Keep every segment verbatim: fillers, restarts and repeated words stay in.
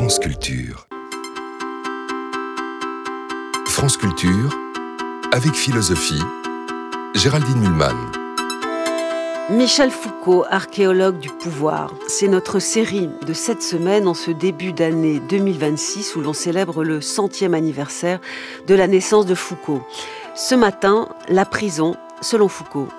France Culture. France Culture, avec philosophie, Géraldine Mühlmann. Michel Foucault, archéologue du pouvoir. C'est notre série de cette semaine en ce début d'année deux mille vingt-six où l'on célèbre le centième anniversaire de la naissance de Foucault. Ce matin, la prison selon Foucault.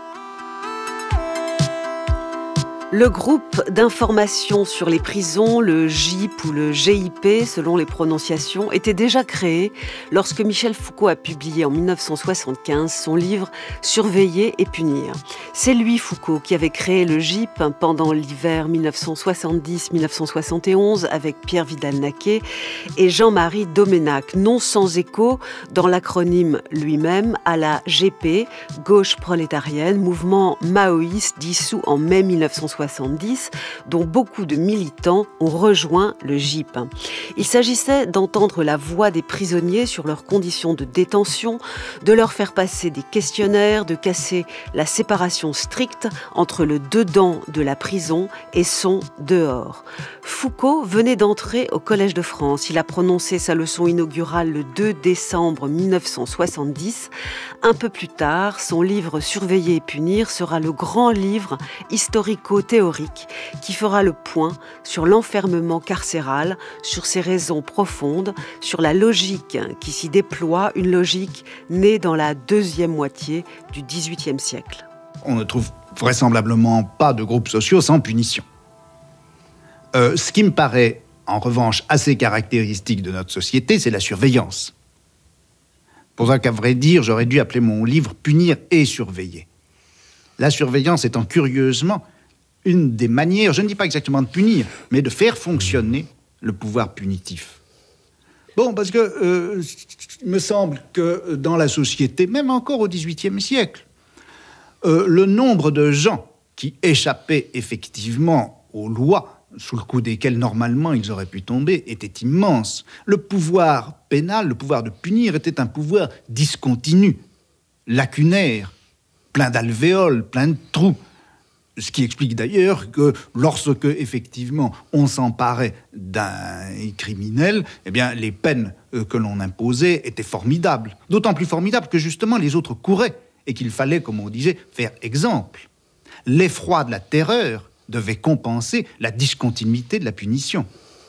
Le groupe d'information sur les prisons, le G I P ou le G I P, selon les prononciations, était déjà créé lorsque Michel Foucault a publié en dix-neuf cent soixante-quinze son livre « Surveiller et punir ». C'est lui, Foucault, qui avait créé le G I P pendant l'hiver dix-neuf cent soixante-dix dix-neuf cent soixante et onze avec Pierre Vidal-Naquet et Jean-Marie Doménac, non sans écho dans l'acronyme lui-même à la G P, Gauche prolétarienne, mouvement maoïste dissous en mai dix-neuf cent soixante-dix, dont beaucoup de militants ont rejoint le G I P. Il s'agissait d'entendre la voix des prisonniers sur leurs conditions de détention, de leur faire passer des questionnaires, de casser la séparation stricte entre le dedans de la prison et son dehors. Foucault venait d'entrer au Collège de France. Il a prononcé sa leçon inaugurale le deux décembre dix-neuf cent soixante-dix. Un peu plus tard, son livre « Surveiller et punir » sera le grand livre historico-théorique qui fera le point sur l'enfermement carcéral, sur ses raisons profondes, sur la logique qui s'y déploie, une logique née dans la deuxième moitié du dix-huitième siècle. On ne trouve vraisemblablement pas de groupes sociaux sans punition. Euh, ce qui me paraît, en revanche, assez caractéristique de notre société, c'est la surveillance. Pour ça qu'à vrai dire, j'aurais dû appeler mon livre « Punir et surveiller ». La surveillance étant curieusement une des manières, je ne dis pas exactement de punir, mais de faire fonctionner le pouvoir punitif. Bon, parce que euh, il me semble que dans la société, même encore au dix-huitième siècle, euh, le nombre de gens qui échappaient effectivement aux lois sous le coup desquels, normalement, ils auraient pu tomber, était immense. Le pouvoir pénal, le pouvoir de punir, était un pouvoir discontinu, lacunaire, plein d'alvéoles, plein de trous. Ce qui explique d'ailleurs que lorsque, effectivement, on s'emparait d'un criminel, eh bien, les peines que l'on imposait étaient formidables. D'autant plus formidables que, justement, les autres couraient et qu'il fallait, comme on disait, faire exemple. L'effroi de la terreur devait compenser la discontinuité de la punition.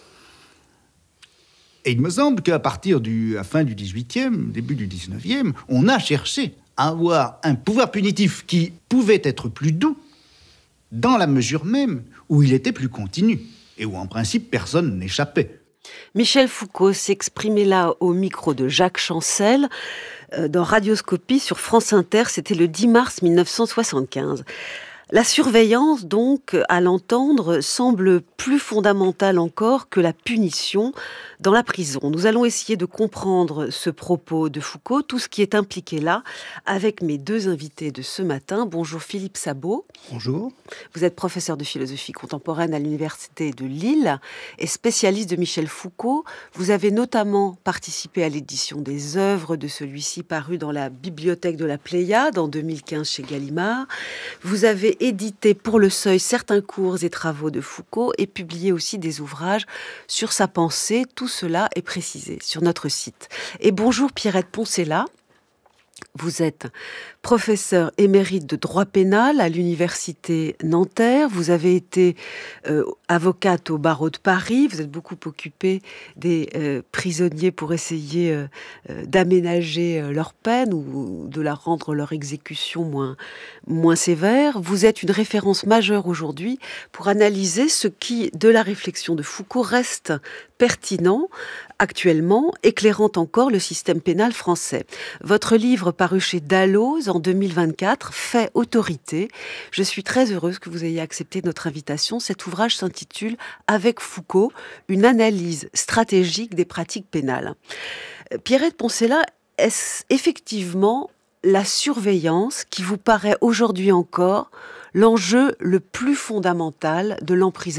Et il me semble qu'à partir de la fin du dix-huitième, début du dix-neuvième, on a cherché à avoir un pouvoir punitif qui pouvait être plus doux dans la mesure même où il était plus continu et où, en principe, personne n'échappait. Michel Foucault s'exprimait là au micro de Jacques Chancel euh, dans Radioscopie sur France Inter, c'était le dix mars dix-neuf cent soixante-quinze. La surveillance, donc, à l'entendre, semble plus fondamentale encore que la punition dans la prison. Nous allons essayer de comprendre ce propos de Foucault, tout ce qui est impliqué là, avec mes deux invités de ce matin. Bonjour Philippe Sabot. Bonjour. Vous êtes professeur de philosophie contemporaine à l'Université de Lille et spécialiste de Michel Foucault. Vous avez notamment participé à l'édition des œuvres de celui-ci parues dans la Bibliothèque de la Pléiade en deux mille quinze chez Gallimard. Vous avez édité pour Le Seuil certains cours et travaux de Foucault et publié aussi des ouvrages sur sa pensée. Tout cela est précisé sur notre site. Et bonjour Pierrette Poncela. Vous êtes professeur émérite de droit pénal à l'université Nanterre. Vous avez été euh, avocate au barreau de Paris. Vous êtes beaucoup occupée des euh, prisonniers pour essayer euh, euh, d'aménager euh, leur peine ou de la rendre leur exécution moins, moins sévère. Vous êtes une référence majeure aujourd'hui pour analyser ce qui, de la réflexion de Foucault, reste pertinent actuellement, éclairant encore le système pénal français. Votre livre paru chez Dalloz en deux mille vingt-quatre fait autorité. Je suis très heureuse que vous ayez accepté notre invitation. Cet ouvrage s'intitule « Avec Foucault, une analyse stratégique des pratiques pénales ». Pierrette Poncela, est-ce effectivement la surveillance qui vous paraît aujourd'hui encore l'enjeu le plus fondamental de l'emprisonnement ?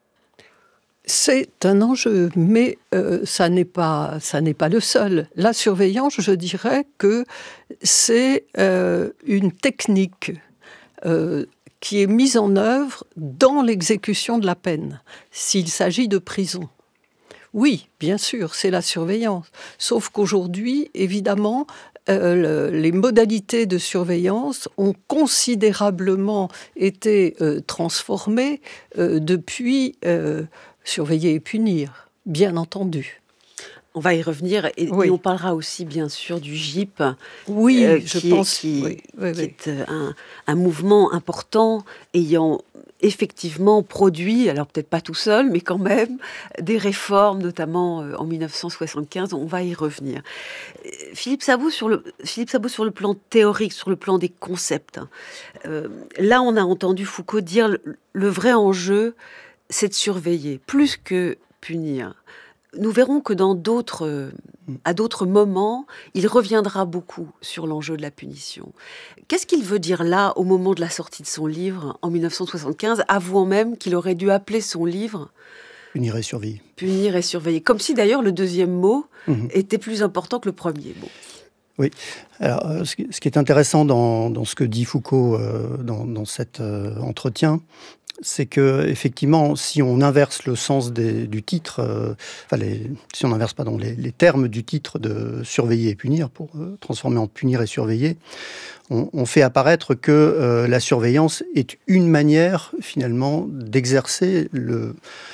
C'est un enjeu, mais euh, ça n'est pas, ça n'est pas le seul. La surveillance, je dirais que c'est euh, une technique euh, qui est mise en œuvre dans l'exécution de la peine, s'il s'agit de prison. Oui, bien sûr, c'est la surveillance. Sauf qu'aujourd'hui, évidemment, euh, le, les modalités de surveillance ont considérablement été euh, transformées euh, depuis euh, surveiller et punir, bien entendu. On va y revenir et, oui. et on parlera aussi bien sûr du G I P. Oui, euh, je qui pense est, qui, oui, oui, qui oui. est un, un mouvement important ayant effectivement produit, alors peut-être pas tout seul, mais quand même, des réformes, notamment euh, en dix-neuf cent soixante-quinze. On va y revenir. Euh, Philippe Sabot, sur le, Philippe Sabot, sur le plan théorique, sur le plan des concepts, hein, euh, là on a entendu Foucault dire le, le vrai enjeu, c'est de surveiller, plus que punir. Nous verrons que dans d'autres, à d'autres moments, il reviendra beaucoup sur l'enjeu de la punition. Qu'est-ce qu'il veut dire là, au moment de la sortie de son livre, en dix-neuf cent soixante-quinze, avouant même qu'il aurait dû appeler son livre « Punir et surveiller ». Punir et surveiller. Comme si d'ailleurs le deuxième mot mmh. était plus important que le premier mot. Oui. Alors, euh, ce, qui, ce qui est intéressant dans, dans ce que dit Foucault euh, dans, dans cet euh, entretien, c'est que effectivement, si on inverse le sens des, du titre, euh, enfin les, si on inverse pardon, les, les termes du titre de surveiller et punir pour euh, transformer en punir et surveiller, on, on fait apparaître que euh, la surveillance est une manière finalement d'exercer le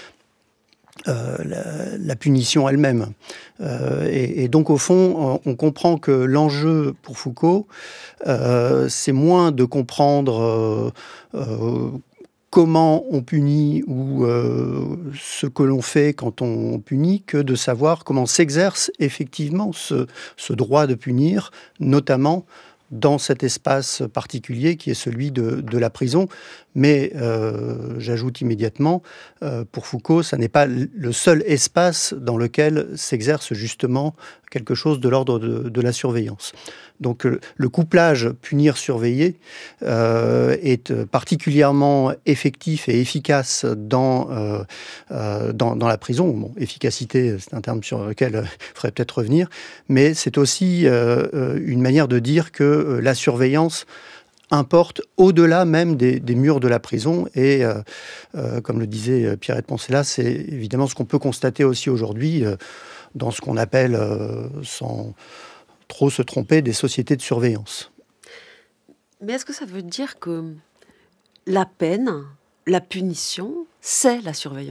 Euh, la, la punition elle-même. Euh, et, et donc, au fond, on, on comprend que l'enjeu pour Foucault, euh, c'est moins de comprendre euh, euh, comment on punit ou euh, ce que l'on fait quand on punit, que de savoir comment s'exerce effectivement ce, ce droit de punir, notamment dans cet espace particulier qui est celui de, de la prison. Mais euh, j'ajoute immédiatement, euh, pour Foucault, ça n'est pas le seul espace dans lequel s'exerce justement quelque chose de l'ordre de, de la surveillance. Donc euh, le couplage punir-surveiller euh, est particulièrement effectif et efficace dans, euh, euh, dans, dans la prison. Bon, efficacité, c'est un terme sur lequel il faudrait peut-être revenir, mais c'est aussi euh, une manière de dire que euh, la surveillance importe au-delà même des, des murs de la prison. Et euh, euh, comme le disait Pierrette Poncela, c'est évidemment ce qu'on peut constater aussi aujourd'hui euh, dans ce qu'on appelle, euh, sans trop se tromper, des sociétés de surveillance. Mais est-ce que ça veut dire que la peine, la punition, c'est la surveillance ?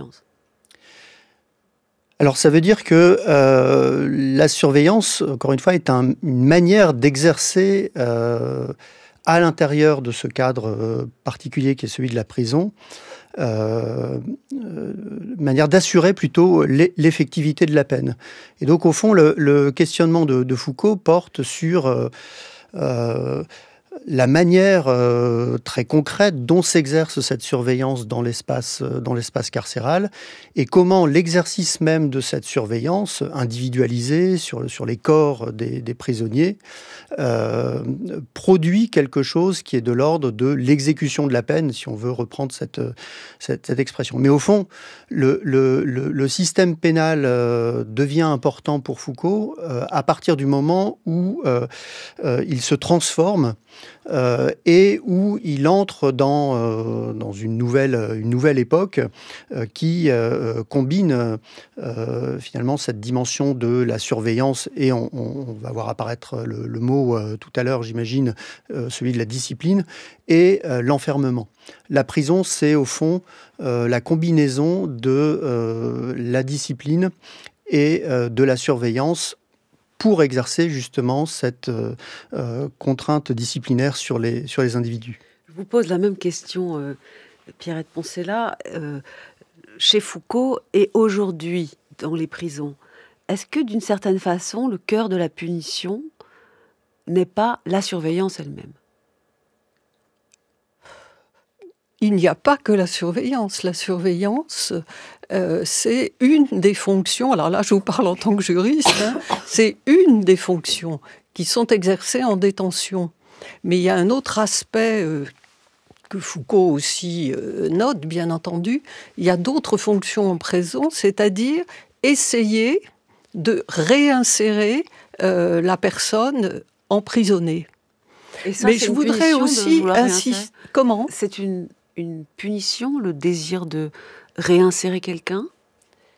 Alors ça veut dire que euh, la surveillance, encore une fois, est un, une manière d'exercer euh, à l'intérieur de ce cadre euh, particulier qui est celui de la prison, euh, euh, manière d'assurer plutôt l'effectivité de la peine. Et donc au fond, le, le questionnement de, de Foucault porte sur euh, euh, la manière euh, très concrète dont s'exerce cette surveillance dans l'espace, euh, dans l'espace carcéral et comment l'exercice même de cette surveillance individualisée sur, sur les corps des, des prisonniers euh, produit quelque chose qui est de l'ordre de l'exécution de la peine, si on veut reprendre cette, cette, cette expression. Mais au fond, le, le, le, le système pénal euh, devient important pour Foucault euh, à partir du moment où euh, euh, il se transforme Euh, et où il entre dans, euh, dans une, nouvelle, une nouvelle époque euh, qui euh, combine euh, finalement cette dimension de la surveillance et on, on va voir apparaître le, le mot euh, tout à l'heure, j'imagine, euh, celui de la discipline et euh, l'enfermement. La prison, c'est au fond euh, la combinaison de euh, la discipline et euh, de la surveillance pour exercer justement cette euh, euh, contrainte disciplinaire sur les, sur les individus. Je vous pose la même question, euh, Pierrette Poncela. Euh, chez Foucault et aujourd'hui dans les prisons, est-ce que d'une certaine façon, le cœur de la punition n'est pas la surveillance elle-même ? Il n'y a pas que la surveillance. La surveillance, euh, c'est une des fonctions, alors là je vous parle en tant que juriste, hein, c'est une des fonctions qui sont exercées en détention. Mais il y a un autre aspect euh, que Foucault aussi euh, note, bien entendu, il y a d'autres fonctions en prison, c'est-à-dire essayer de réinsérer euh, la personne emprisonnée. Et ça, mais je voudrais aussi insister. Comment ? C'est une, une punition, le désir de réinsérer quelqu'un ?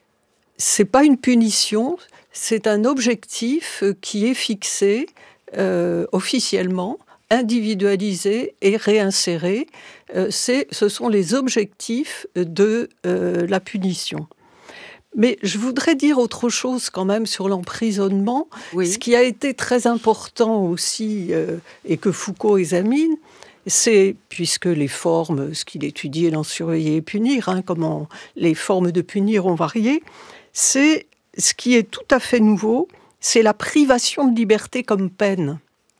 c'est pas une punition, c'est un objectif qui est fixé euh, officiellement, individualisé et réinséré. Euh, c'est, ce sont les objectifs de euh, la punition. Mais je voudrais dire autre chose quand même sur l'emprisonnement. Oui. Ce qui a été très important aussi, euh, et que Foucault examine, c'est, puisque les formes, ce qu'il étudiait dans Surveiller et punir, hein, comment les formes de punir ont varié, c'est ce qui est tout à fait nouveau, c'est la privation de liberté comme peine.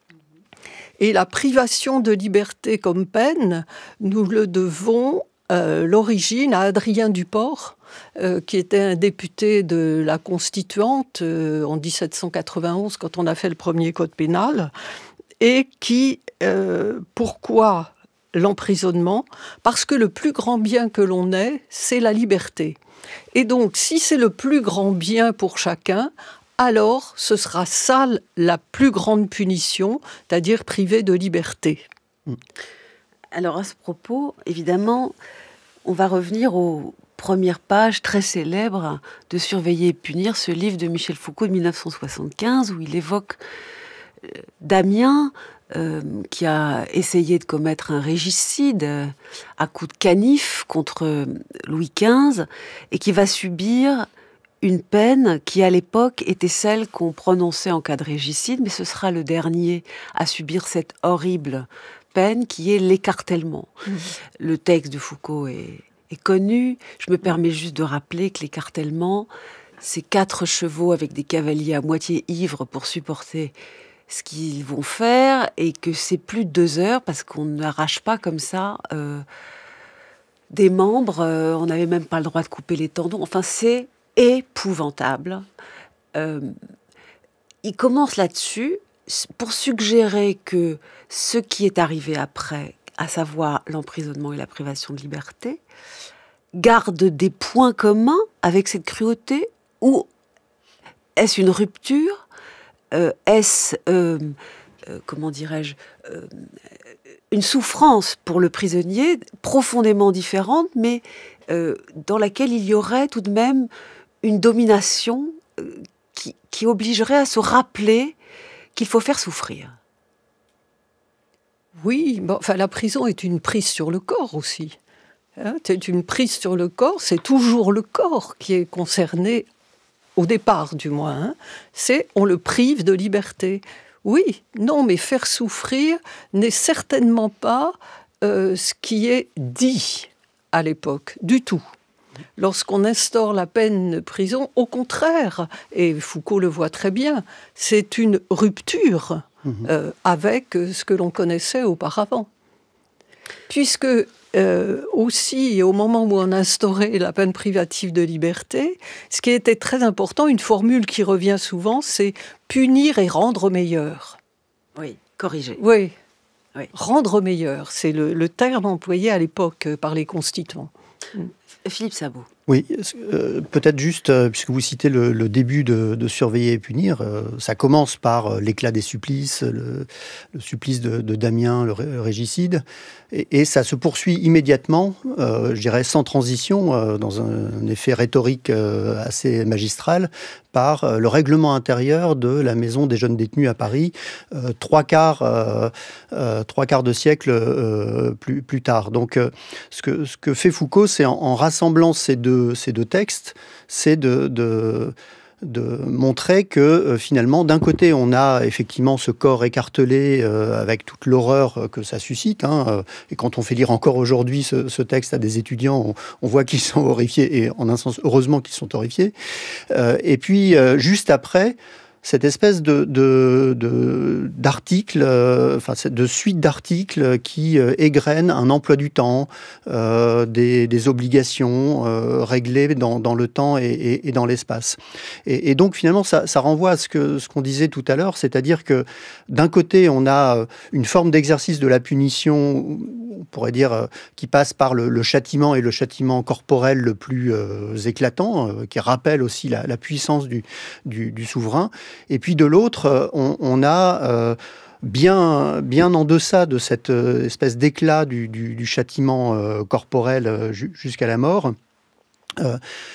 Et la privation de liberté comme peine, nous le devons euh, l'origine à Adrien Duport, euh, qui était un député de la Constituante euh, en dix-sept cent quatre-vingt-onze, quand on a fait le premier code pénal, et qui, euh, pourquoi l'emprisonnement ? Parce que le plus grand bien que l'on ait, c'est la liberté. Et donc, si c'est le plus grand bien pour chacun, alors ce sera ça la plus grande punition, c'est-à-dire privé de liberté. Alors à ce propos, évidemment, on va revenir aux premières pages très célèbres de Surveiller et punir, ce livre de Michel Foucault de dix-neuf cent soixante-quinze, où il évoque Damien, euh, qui a essayé de commettre un régicide euh, à coups de canif contre Louis quinze, et qui va subir une peine qui, à l'époque, était celle qu'on prononçait en cas de régicide, mais ce sera le dernier à subir cette horrible peine qui est l'écartèlement. Mmh. Le texte de Foucault est, est connu. Je me permets juste de rappeler que l'écartèlement, c'est quatre chevaux avec des cavaliers à moitié ivres pour supporter ce qu'ils vont faire, et que c'est plus de deux heures parce qu'on n'arrache pas comme ça euh, des membres. Euh, on n'avait même pas le droit de couper les tendons. Enfin, c'est épouvantable. Euh, il commence là-dessus pour suggérer que ce qui est arrivé après, à savoir l'emprisonnement et la privation de liberté, garde des points communs avec cette cruauté, ou est-ce une rupture ? euh, Est-ce, euh, euh, comment dirais-je, euh, une souffrance pour le prisonnier profondément différente, mais euh, dans laquelle il y aurait tout de même une domination euh, qui, qui obligerait à se rappeler qu'il faut faire souffrir. Oui, bon, enfin, la prison est une prise sur le corps aussi. Hein, c'est une prise sur le corps, c'est toujours le corps qui est concerné, au départ du moins. Hein. C'est, on le prive de liberté. Oui, non, mais faire souffrir n'est certainement pas euh, ce qui est dit à l'époque, du tout. Lorsqu'on instaure la peine de prison, au contraire, et Foucault le voit très bien, c'est une rupture mmh. euh, avec ce que l'on connaissait auparavant. Puisque euh, aussi, au moment où on instaurait la peine privative de liberté, ce qui était très important, une formule qui revient souvent, c'est punir et rendre meilleur. Oui, corriger. Oui, oui. Rendre meilleur, c'est le, le terme employé à l'époque par les constituants. Philippe Sabot. Oui, euh, peut-être juste, euh, puisque vous citez le, le début de, de Surveiller et punir, euh, ça commence par euh, l'éclat des supplices, le, le supplice de, de Damien, le, ré, le régicide, et, et ça se poursuit immédiatement, euh, je dirais sans transition, euh, dans un, un effet rhétorique euh, assez magistral, par euh, le règlement intérieur de la maison des jeunes détenus à Paris, euh, trois quarts, euh, euh, trois quarts de siècle euh, plus, plus tard. Donc, euh, ce, que, ce que fait Foucault, c'est en, en rassemblant ces deux ces deux textes, c'est de, de, de montrer que euh, finalement, d'un côté, on a effectivement ce corps écartelé euh, avec toute l'horreur que ça suscite. Hein, euh, et quand on fait lire encore aujourd'hui ce, ce texte à des étudiants, on, on voit qu'ils sont horrifiés, et en un sens, heureusement qu'ils sont horrifiés. Euh, et puis, euh, juste après, cette espèce de, de, de, d'articles, euh, enfin de suite d'articles qui euh, égrènent un emploi du temps, euh, des, des obligations euh, réglées dans, dans le temps et, et, et dans l'espace. Et, et donc finalement, ça, ça renvoie à ce, que, ce qu'on disait tout à l'heure, c'est-à-dire que d'un côté, on a une forme d'exercice de la punition, on pourrait dire, euh, qui passe par le, le châtiment, et le châtiment corporel le plus euh, éclatant, euh, qui rappelle aussi la, la puissance du, du, du souverain. Et puis de l'autre, on, on a euh, bien, bien en deçà de cette euh, espèce d'éclat du, du, du châtiment euh, corporel euh, jusqu'à la mort, euh,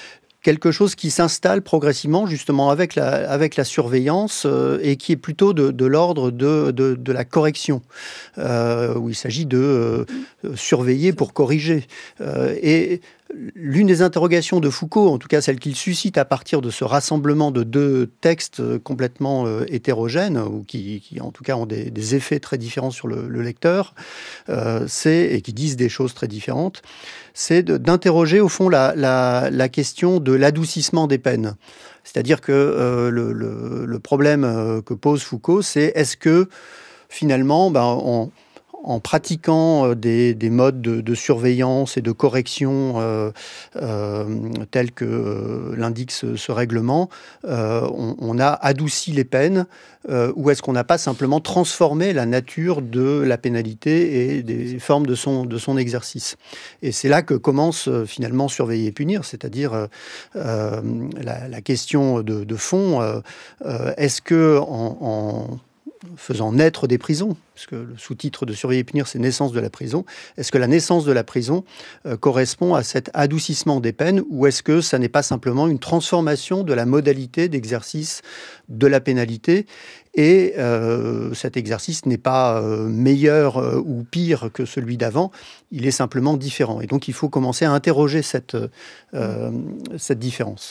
quelque chose qui s'installe progressivement justement avec la, avec la surveillance euh, et qui est plutôt de, de l'ordre de, de, de la correction, euh, où il s'agit de euh, surveiller pour corriger. Euh, et l'une des interrogations de Foucault, en tout cas celle qu'il suscite à partir de ce rassemblement de deux textes complètement euh, hétérogènes, ou qui, qui en tout cas ont des, des effets très différents sur le, le lecteur, euh, c'est, et qui disent des choses très différentes, c'est de, d'interroger au fond la, la, la question de l'adoucissement des peines. C'est-à-dire que euh, le, le, le problème euh, que pose Foucault, c'est est-ce que finalement, ben, on... en pratiquant des, des modes de, de surveillance et de correction euh, euh, tels que euh, l'indique ce, ce règlement, euh, on, on a adouci les peines, euh, ou est-ce qu'on n'a pas simplement transformé la nature de la pénalité et des formes de son, de son exercice? Et c'est là que commence euh, finalement surveiller et punir, c'est-à-dire euh, euh, la, la question de, de fond, euh, euh, est-ce que en, en faisant naître des prisons, puisque le sous-titre de Surveiller et punir, c'est naissance de la prison. Est-ce que la naissance de la prison euh, correspond à cet adoucissement des peines, ou est-ce que ça n'est pas simplement une transformation de la modalité d'exercice de la pénalité, et euh, cet exercice n'est pas euh, meilleur euh, ou pire que celui d'avant, il est simplement différent. Et donc il faut commencer à interroger cette, euh, cette différence.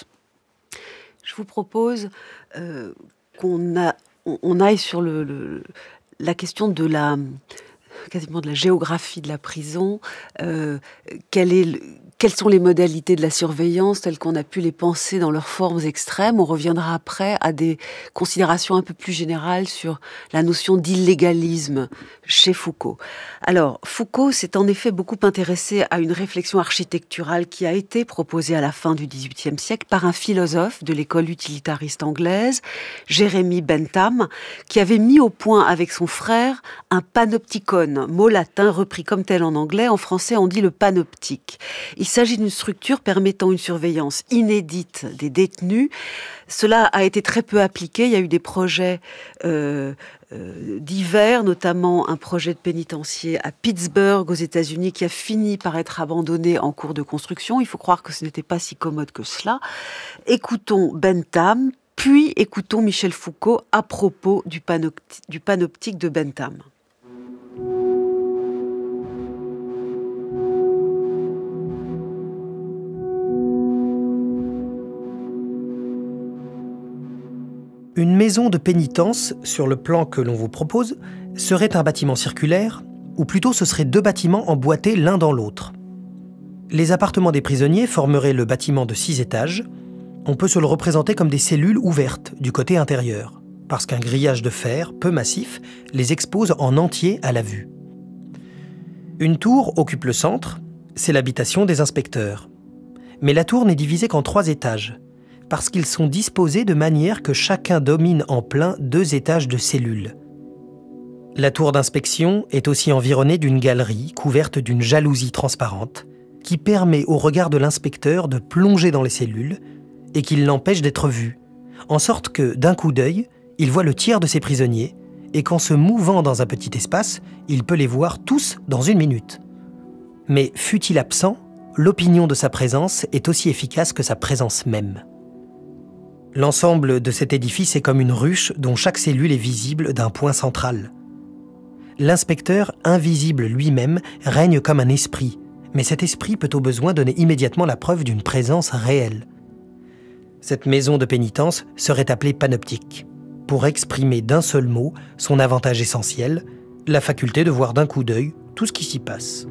Je vous propose euh, qu'on a on aille sur le, le, la question de la, quasiment de la géographie de la prison. Euh, quel est le, quelles sont les modalités de la surveillance telles qu'on a pu les penser dans leurs formes extrêmes? On reviendra après à des considérations un peu plus générales sur la notion d'illégalisme chez Foucault. Alors, Foucault s'est en effet beaucoup intéressé à une réflexion architecturale qui a été proposée à la fin du dix-huitième siècle par un philosophe de l'école utilitariste anglaise, Jérémie Bentham, qui avait mis au point avec son frère un panopticon, mot latin repris comme tel en anglais. En français, on dit le panoptique. Il s'agit d'une structure permettant une surveillance inédite des détenus. Cela a été très peu appliqué. Il y a eu des projets euh, euh, divers, notamment un projet de pénitencier à Pittsburgh, aux États-Unis, qui a fini par être abandonné en cours de construction. Il faut croire que ce n'était pas si commode que cela. Écoutons Bentham, puis écoutons Michel Foucault à propos du, panopti- du panoptique de Bentham. Une maison de pénitence, sur le plan que l'on vous propose, serait un bâtiment circulaire, ou plutôt ce seraient deux bâtiments emboîtés l'un dans l'autre. Les appartements des prisonniers formeraient le bâtiment de six étages. On peut se le représenter comme des cellules ouvertes du côté intérieur, parce qu'un grillage de fer, peu massif, les expose en entier à la vue. Une tour occupe le centre, c'est l'habitation des inspecteurs. Mais la tour n'est divisée qu'en trois étages, parce qu'ils sont disposés de manière que chacun domine en plein deux étages de cellules. La tour d'inspection est aussi environnée d'une galerie couverte d'une jalousie transparente qui permet au regard de l'inspecteur de plonger dans les cellules et qui l'empêche d'être vu, en sorte que, d'un coup d'œil, il voit le tiers de ses prisonniers et qu'en se mouvant dans un petit espace, il peut les voir tous dans une minute. Mais fût-il absent, l'opinion de sa présence est aussi efficace que sa présence même. L'ensemble de cet édifice est comme une ruche dont chaque cellule est visible d'un point central. L'inspecteur, invisible lui-même, règne comme un esprit, mais cet esprit peut au besoin donner immédiatement la preuve d'une présence réelle. Cette maison de pénitence serait appelée panoptique, pour exprimer d'un seul mot son avantage essentiel, la faculté de voir d'un coup d'œil tout ce qui s'y passe.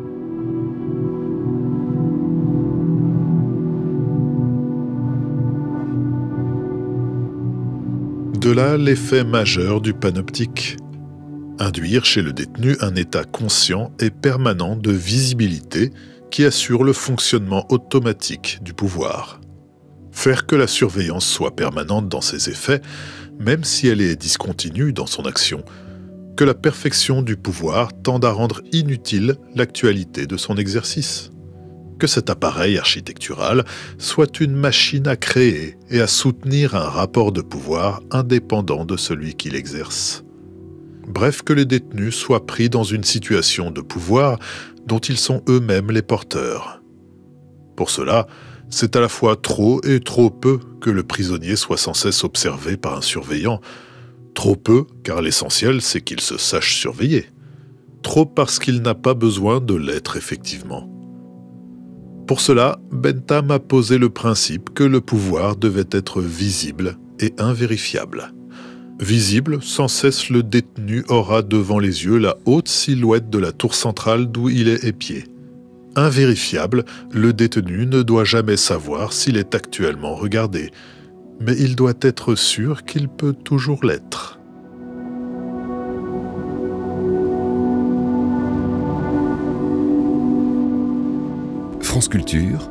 De là l'effet majeur du panoptique. Induire chez le détenu un état conscient et permanent de visibilité qui assure le fonctionnement automatique du pouvoir. Faire que la surveillance soit permanente dans ses effets, même si elle est discontinue dans son action, que la perfection du pouvoir tende à rendre inutile l'actualité de son exercice. Que cet appareil architectural soit une machine à créer et à soutenir un rapport de pouvoir indépendant de celui qui l'exerce. Bref, que les détenus soient pris dans une situation de pouvoir dont ils sont eux-mêmes les porteurs. Pour cela, C'est à la fois trop et trop peu que le prisonnier soit sans cesse observé par un surveillant. Trop peu, car l'essentiel, c'est qu'il se sache surveiller. Trop parce qu'il n'a pas besoin de l'être effectivement. Pour cela, Bentham a posé le principe que le pouvoir devait être visible et invérifiable. Visible, sans cesse le détenu aura devant les yeux la haute silhouette de la tour centrale d'où il est épié. Invérifiable, le détenu ne doit jamais savoir s'il est actuellement regardé, mais il doit être sûr qu'il peut toujours l'être. France Culture,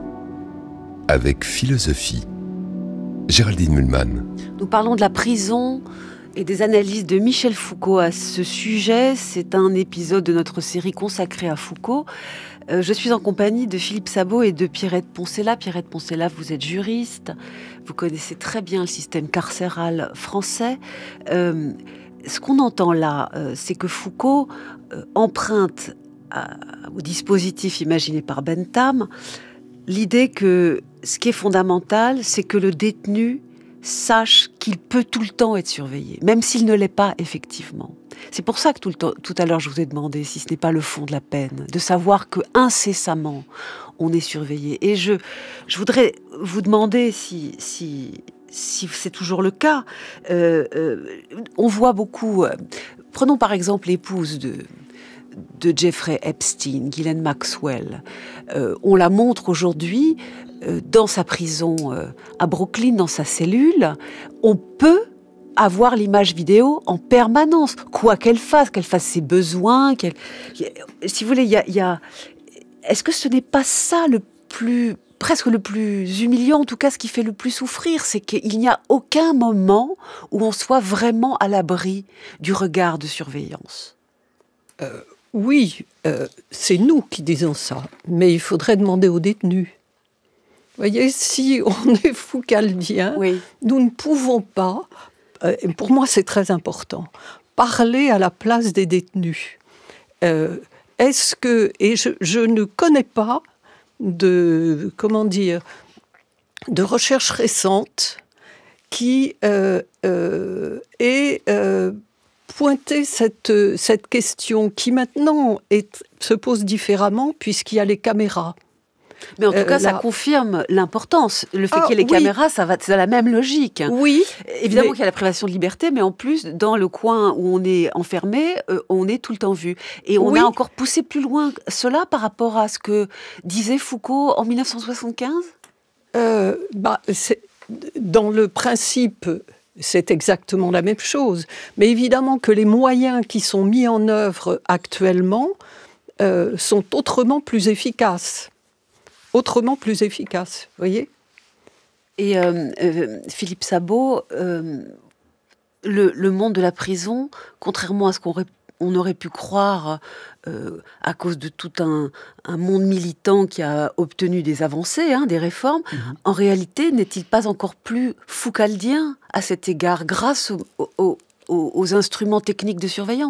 avec philosophie. Géraldine Mühlmann. Nous parlons de la prison et des analyses de Michel Foucault à ce sujet. C'est un épisode de notre série consacrée à Foucault. Euh, je suis en compagnie de Philippe Sabot et de Pierrette Poncela. Pierrette Poncela, vous êtes juriste, vous connaissez très bien le système carcéral français. Euh, ce qu'on entend là, euh, c'est que Foucault euh, emprunte à, au dispositif imaginé par Bentham l'idée que ce qui est fondamental, c'est que le détenu sache qu'il peut tout le temps être surveillé, même s'il ne l'est pas effectivement. C'est pour ça que tout, le temps, tout à l'heure, je vous ai demandé si ce n'est pas le fond de la peine, de savoir que incessamment on est surveillé. Et je, je voudrais vous demander si, si, si c'est toujours le cas. Euh, euh, on voit beaucoup... Euh, prenons par exemple l'épouse de... de Jeffrey Epstein, Ghislaine Maxwell. Euh, on la montre aujourd'hui euh, dans sa prison euh, à Brooklyn, dans sa cellule. On peut avoir l'image vidéo en permanence, quoi qu'elle fasse, qu'elle fasse ses besoins. Qu'elle... Si vous voulez, il y a, il y a... Est-ce que ce n'est pas ça le plus, presque le plus humiliant, en tout cas ce qui fait le plus souffrir, c'est qu'il n'y a aucun moment où on soit vraiment à l'abri du regard de surveillance. Euh... Oui, euh, c'est nous qui disons ça, mais il faudrait demander aux détenus. Vous voyez, si on est foucaldien, oui. Nous ne pouvons pas, euh, et pour moi c'est très important, parler à la place des détenus. Euh, est-ce que, et je, je ne connais pas de, comment dire, de recherche récente qui euh, euh, est... Euh, pointer cette, cette question qui maintenant est, se pose différemment puisqu'il y a les caméras. Mais en tout euh, cas, ça la... confirme l'importance. Le fait ah, qu'il y ait les oui. caméras, ça va, c'est la même logique. Oui. Évidemment mais... qu'il y a la privation de liberté, mais en plus, dans le coin où on est enfermé, euh, on est tout le temps vu. Et on oui. a encore poussé plus loin cela par rapport à ce que disait Foucault en dix-neuf cent soixante-quinze euh, bah, c'est... Dans le principe... C'est exactement la même chose. Mais évidemment que les moyens qui sont mis en œuvre actuellement euh, sont autrement plus efficaces. Autrement plus efficaces, vous voyez ? Et euh, euh, Philippe Sabot, euh, le, le monde de la prison, contrairement à ce qu'on ré- on aurait pu croire euh, à cause de tout un, un monde militant qui a obtenu des avancées, hein, des réformes, mmh. en réalité, n'est-il pas encore plus foucaldien à cet égard, grâce au, au, aux, aux instruments techniques de surveillance ?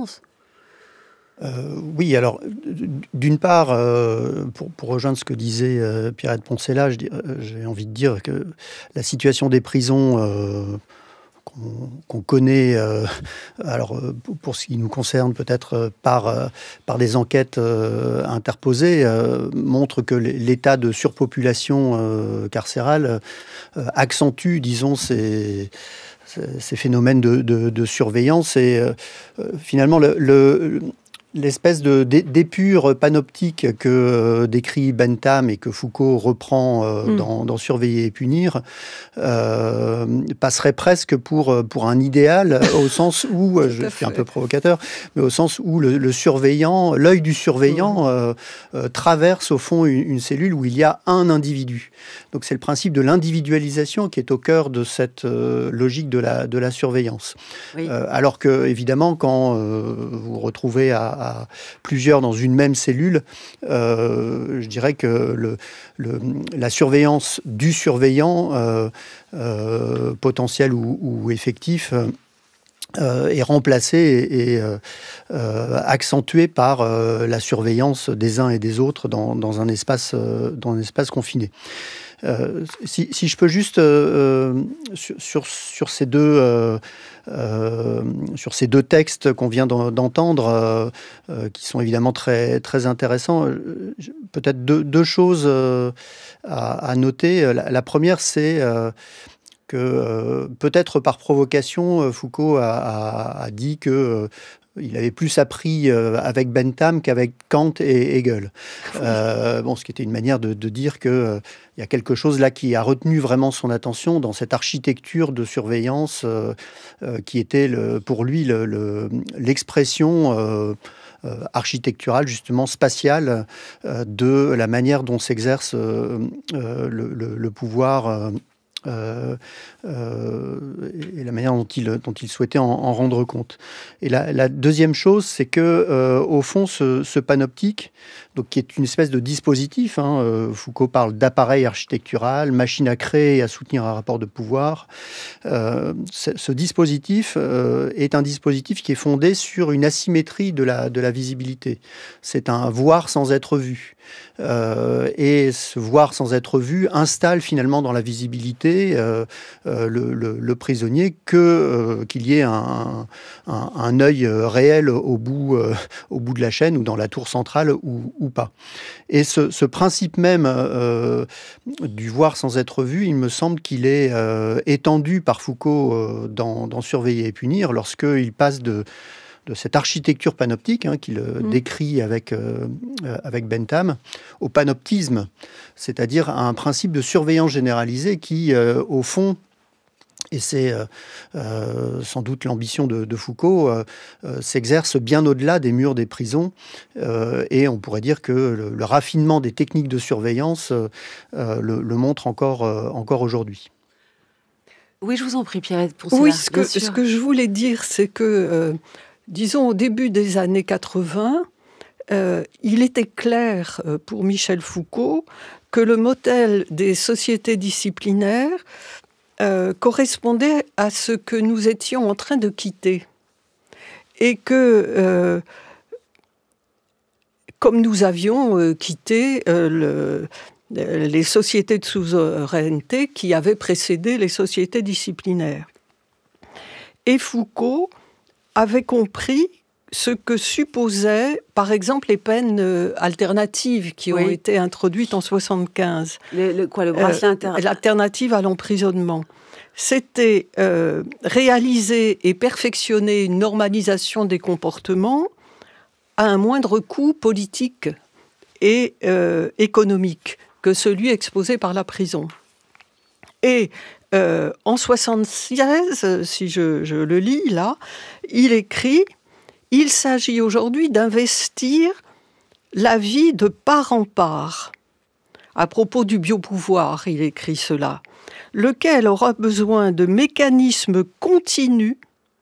Euh, oui, alors, d'une part, euh, pour, pour rejoindre ce que disait euh, Pierrette Poncela, je, euh, j'ai envie de dire que la situation des prisons... Euh, Qu'on, qu'on connaît, euh, alors euh, pour ce qui nous concerne peut-être euh, par, euh, par des enquêtes euh, interposées, euh, montre que l'état de surpopulation euh, carcérale euh, accentue, disons, ces, ces phénomènes de, de, de surveillance. Et euh, finalement, le, le l'espèce de, d'épure panoptique que euh, décrit Bentham et que Foucault reprend euh, mm. dans, dans Surveiller et punir euh, passerait presque pour, pour un idéal au sens où, je suis un peu provocateur, mais au sens où le, le surveillant, l'œil du surveillant mm. euh, euh, traverse au fond une, une cellule où il y a un individu. Donc c'est le principe de l'individualisation qui est au cœur de cette euh, logique de la, de la surveillance. Oui. Euh, alors que, évidemment, quand euh, vous retrouvez à, à plusieurs dans une même cellule, euh, je dirais que le, le, la surveillance du surveillant, euh, euh, potentiel ou, ou effectif, euh, est remplacée et, et euh, euh, accentuée par euh, la surveillance des uns et des autres dans, dans, un, espace, euh, dans un espace confiné. Euh, si, si je peux juste euh, sur, sur, sur ces deux euh, euh, sur ces deux textes qu'on vient d'entendre, euh, euh, qui sont évidemment très très intéressants, euh, peut-être deux, deux choses euh, à, à noter. La, la première, c'est euh, que euh, peut-être par provocation, Foucault a, a, a dit que euh, il avait plus appris euh, avec Bentham qu'avec Kant et Hegel. Euh, bon, ce qui était une manière de, de dire qu'il euh, y a quelque chose là qui a retenu vraiment son attention dans cette architecture de surveillance euh, euh, qui était le, pour lui le, le, l'expression euh, euh, architecturale, justement spatiale, euh, de la manière dont s'exerce euh, euh, le, le, le pouvoir euh, Euh, euh, et la manière dont il, dont il souhaitait en, en rendre compte. Et la, la deuxième chose, c'est que euh, au fond, ce, ce panoptique, donc qui est une espèce de dispositif, hein, euh, Foucault parle d'appareil architectural, machine à créer et à soutenir un rapport de pouvoir. Euh, ce, ce dispositif euh, est un dispositif qui est fondé sur une asymétrie de la, de la visibilité. C'est un voir sans être vu. Euh, et ce voir sans être vu installe finalement dans la visibilité euh, euh, le, le, le prisonnier que euh, qu'il y ait un, un, un œil réel au bout, euh, au bout de la chaîne ou dans la tour centrale ou, ou pas. Et ce, ce principe même euh, du voir sans être vu, il me semble qu'il est euh, étendu par Foucault euh, dans, dans Surveiller et punir lorsqu'il passe de de cette architecture panoptique hein, qu'il mmh. décrit avec, euh, avec Bentham, au panoptisme, c'est-à-dire à un principe de surveillance généralisée qui, euh, au fond, et c'est euh, euh, sans doute l'ambition de, de Foucault, euh, euh, s'exerce bien au-delà des murs des prisons, euh, et on pourrait dire que le, le raffinement des techniques de surveillance euh, le, le montre encore, euh, encore aujourd'hui. Oui, je vous en prie, Pierrette Poncela. Oui, ce que, ce que je voulais dire, c'est que euh, disons, au début des années quatre-vingts, euh, il était clair euh, pour Michel Foucault que le modèle des sociétés disciplinaires euh, correspondait à ce que nous étions en train de quitter. Et que, euh, comme nous avions euh, quitté euh, le, les sociétés de souveraineté qui avaient précédé les sociétés disciplinaires. Et Foucault avait compris ce que supposaient, par exemple, les peines euh, alternatives qui oui. ont été introduites en soixante-quinze. Le, le, quoi, le bracelet inter... euh, L'alternative à l'emprisonnement. C'était euh, réaliser et perfectionner une normalisation des comportements à un moindre coût politique et euh, économique que celui exposé par la prison. Et Euh, en soixante-seize, si je, je le lis là, il écrit « Il s'agit aujourd'hui d'investir la vie de part en part. » À propos du biopouvoir, il écrit cela, lequel aura besoin de mécanismes continus,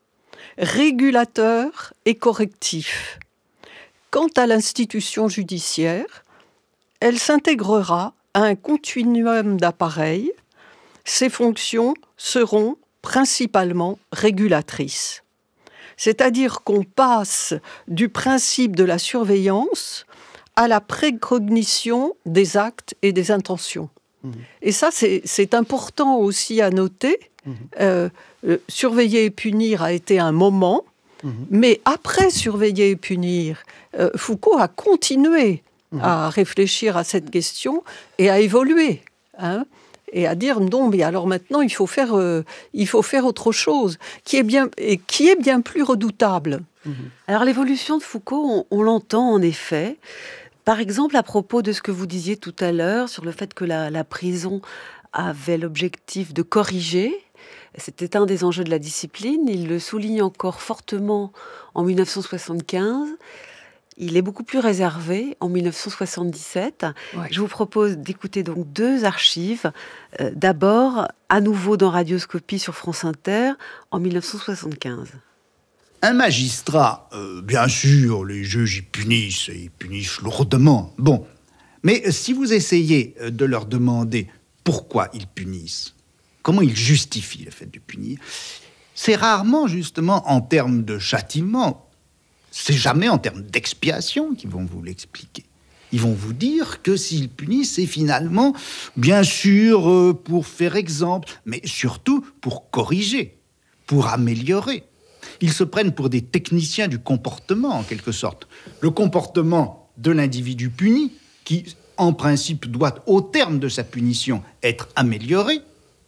régulateurs et correctifs. Quant à l'institution judiciaire, elle s'intégrera à un continuum d'appareils. Ces fonctions seront principalement régulatrices. C'est-à-dire qu'on passe du principe de la surveillance à la précognition des actes et des intentions. Mmh. Et ça, c'est, c'est important aussi à noter. Mmh. Euh, euh, surveiller et punir a été un moment, mmh. mais après surveiller et punir, euh, Foucault a continué mmh. à réfléchir à cette question et à évoluer, hein, et à dire non, mais alors maintenant il faut faire, euh, il faut faire autre chose, qui est bien, et qui est bien plus redoutable. Mmh. Alors l'évolution de Foucault, on, on l'entend en effet. Par exemple, à propos de ce que vous disiez tout à l'heure sur le fait que la, la prison avait l'objectif de corriger. C'était un des enjeux de la discipline. Il le souligne encore fortement en dix-neuf cent soixante-quinze. Il est beaucoup plus réservé en dix-neuf cent soixante-dix-sept. Ouais. Je vous propose d'écouter donc deux archives. Euh, d'abord, à nouveau dans Radioscopie sur France Inter, en dix-neuf cent soixante-quinze. Un magistrat, euh, bien sûr, les juges, ils punissent, et ils punissent lourdement. Bon, mais si vous essayez de leur demander pourquoi ils punissent, comment ils justifient le fait de punir, c'est rarement justement en termes de châtiment. C'est jamais en termes d'expiation qu'ils vont vous l'expliquer. Ils vont vous dire que s'ils punissent, c'est finalement, bien sûr, euh, pour faire exemple, mais surtout pour corriger, pour améliorer. Ils se prennent pour des techniciens du comportement, en quelque sorte. Le comportement de l'individu puni, qui, en principe, doit, au terme de sa punition, être amélioré.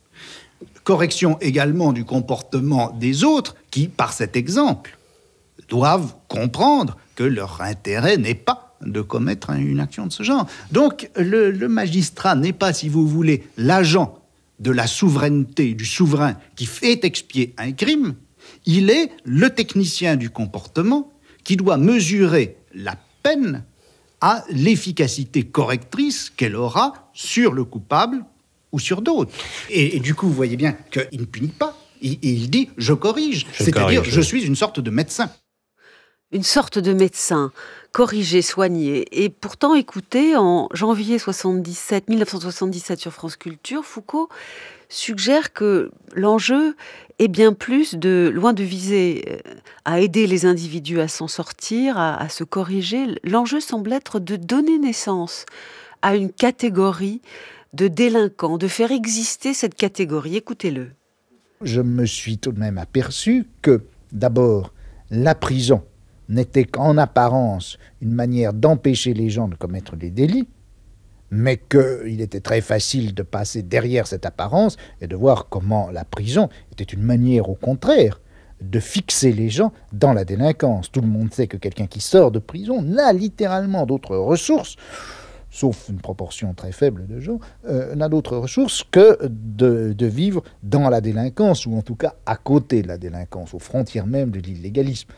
Correction également du comportement des autres, qui, par cet exemple, doivent comprendre que leur intérêt n'est pas de commettre une action de ce genre. Donc, le, le magistrat n'est pas, si vous voulez, l'agent de la souveraineté, du souverain qui fait expier un crime. Il est le technicien du comportement qui doit mesurer la peine à l'efficacité correctrice qu'elle aura sur le coupable ou sur d'autres. Et, et du coup, vous voyez bien qu'il ne punit pas. Il, il dit « je corrige », je c'est-à-dire corrige. je suis une sorte de médecin. Une sorte de médecin, corrigé, soigné. Et pourtant, écoutez, en janvier soixante-dix-sept, mille neuf cent soixante-dix-sept sur France Culture, Foucault suggère que l'enjeu est bien plus de, loin de viser à aider les individus à s'en sortir, à, à se corriger, l'enjeu semble être de donner naissance à une catégorie de délinquants, de faire exister cette catégorie. Écoutez-le. Je me suis tout de même aperçu que, d'abord, la prison n'était qu'en apparence une manière d'empêcher les gens de commettre des délits, mais qu'il était très facile de passer derrière cette apparence et de voir comment la prison était une manière, au contraire, de fixer les gens dans la délinquance. Tout le monde sait que quelqu'un qui sort de prison n'a littéralement d'autres ressources, sauf une proportion très faible de gens, euh, n'a d'autres ressources que de, de vivre dans la délinquance, ou en tout cas à côté de la délinquance, aux frontières même de l'illégalisme.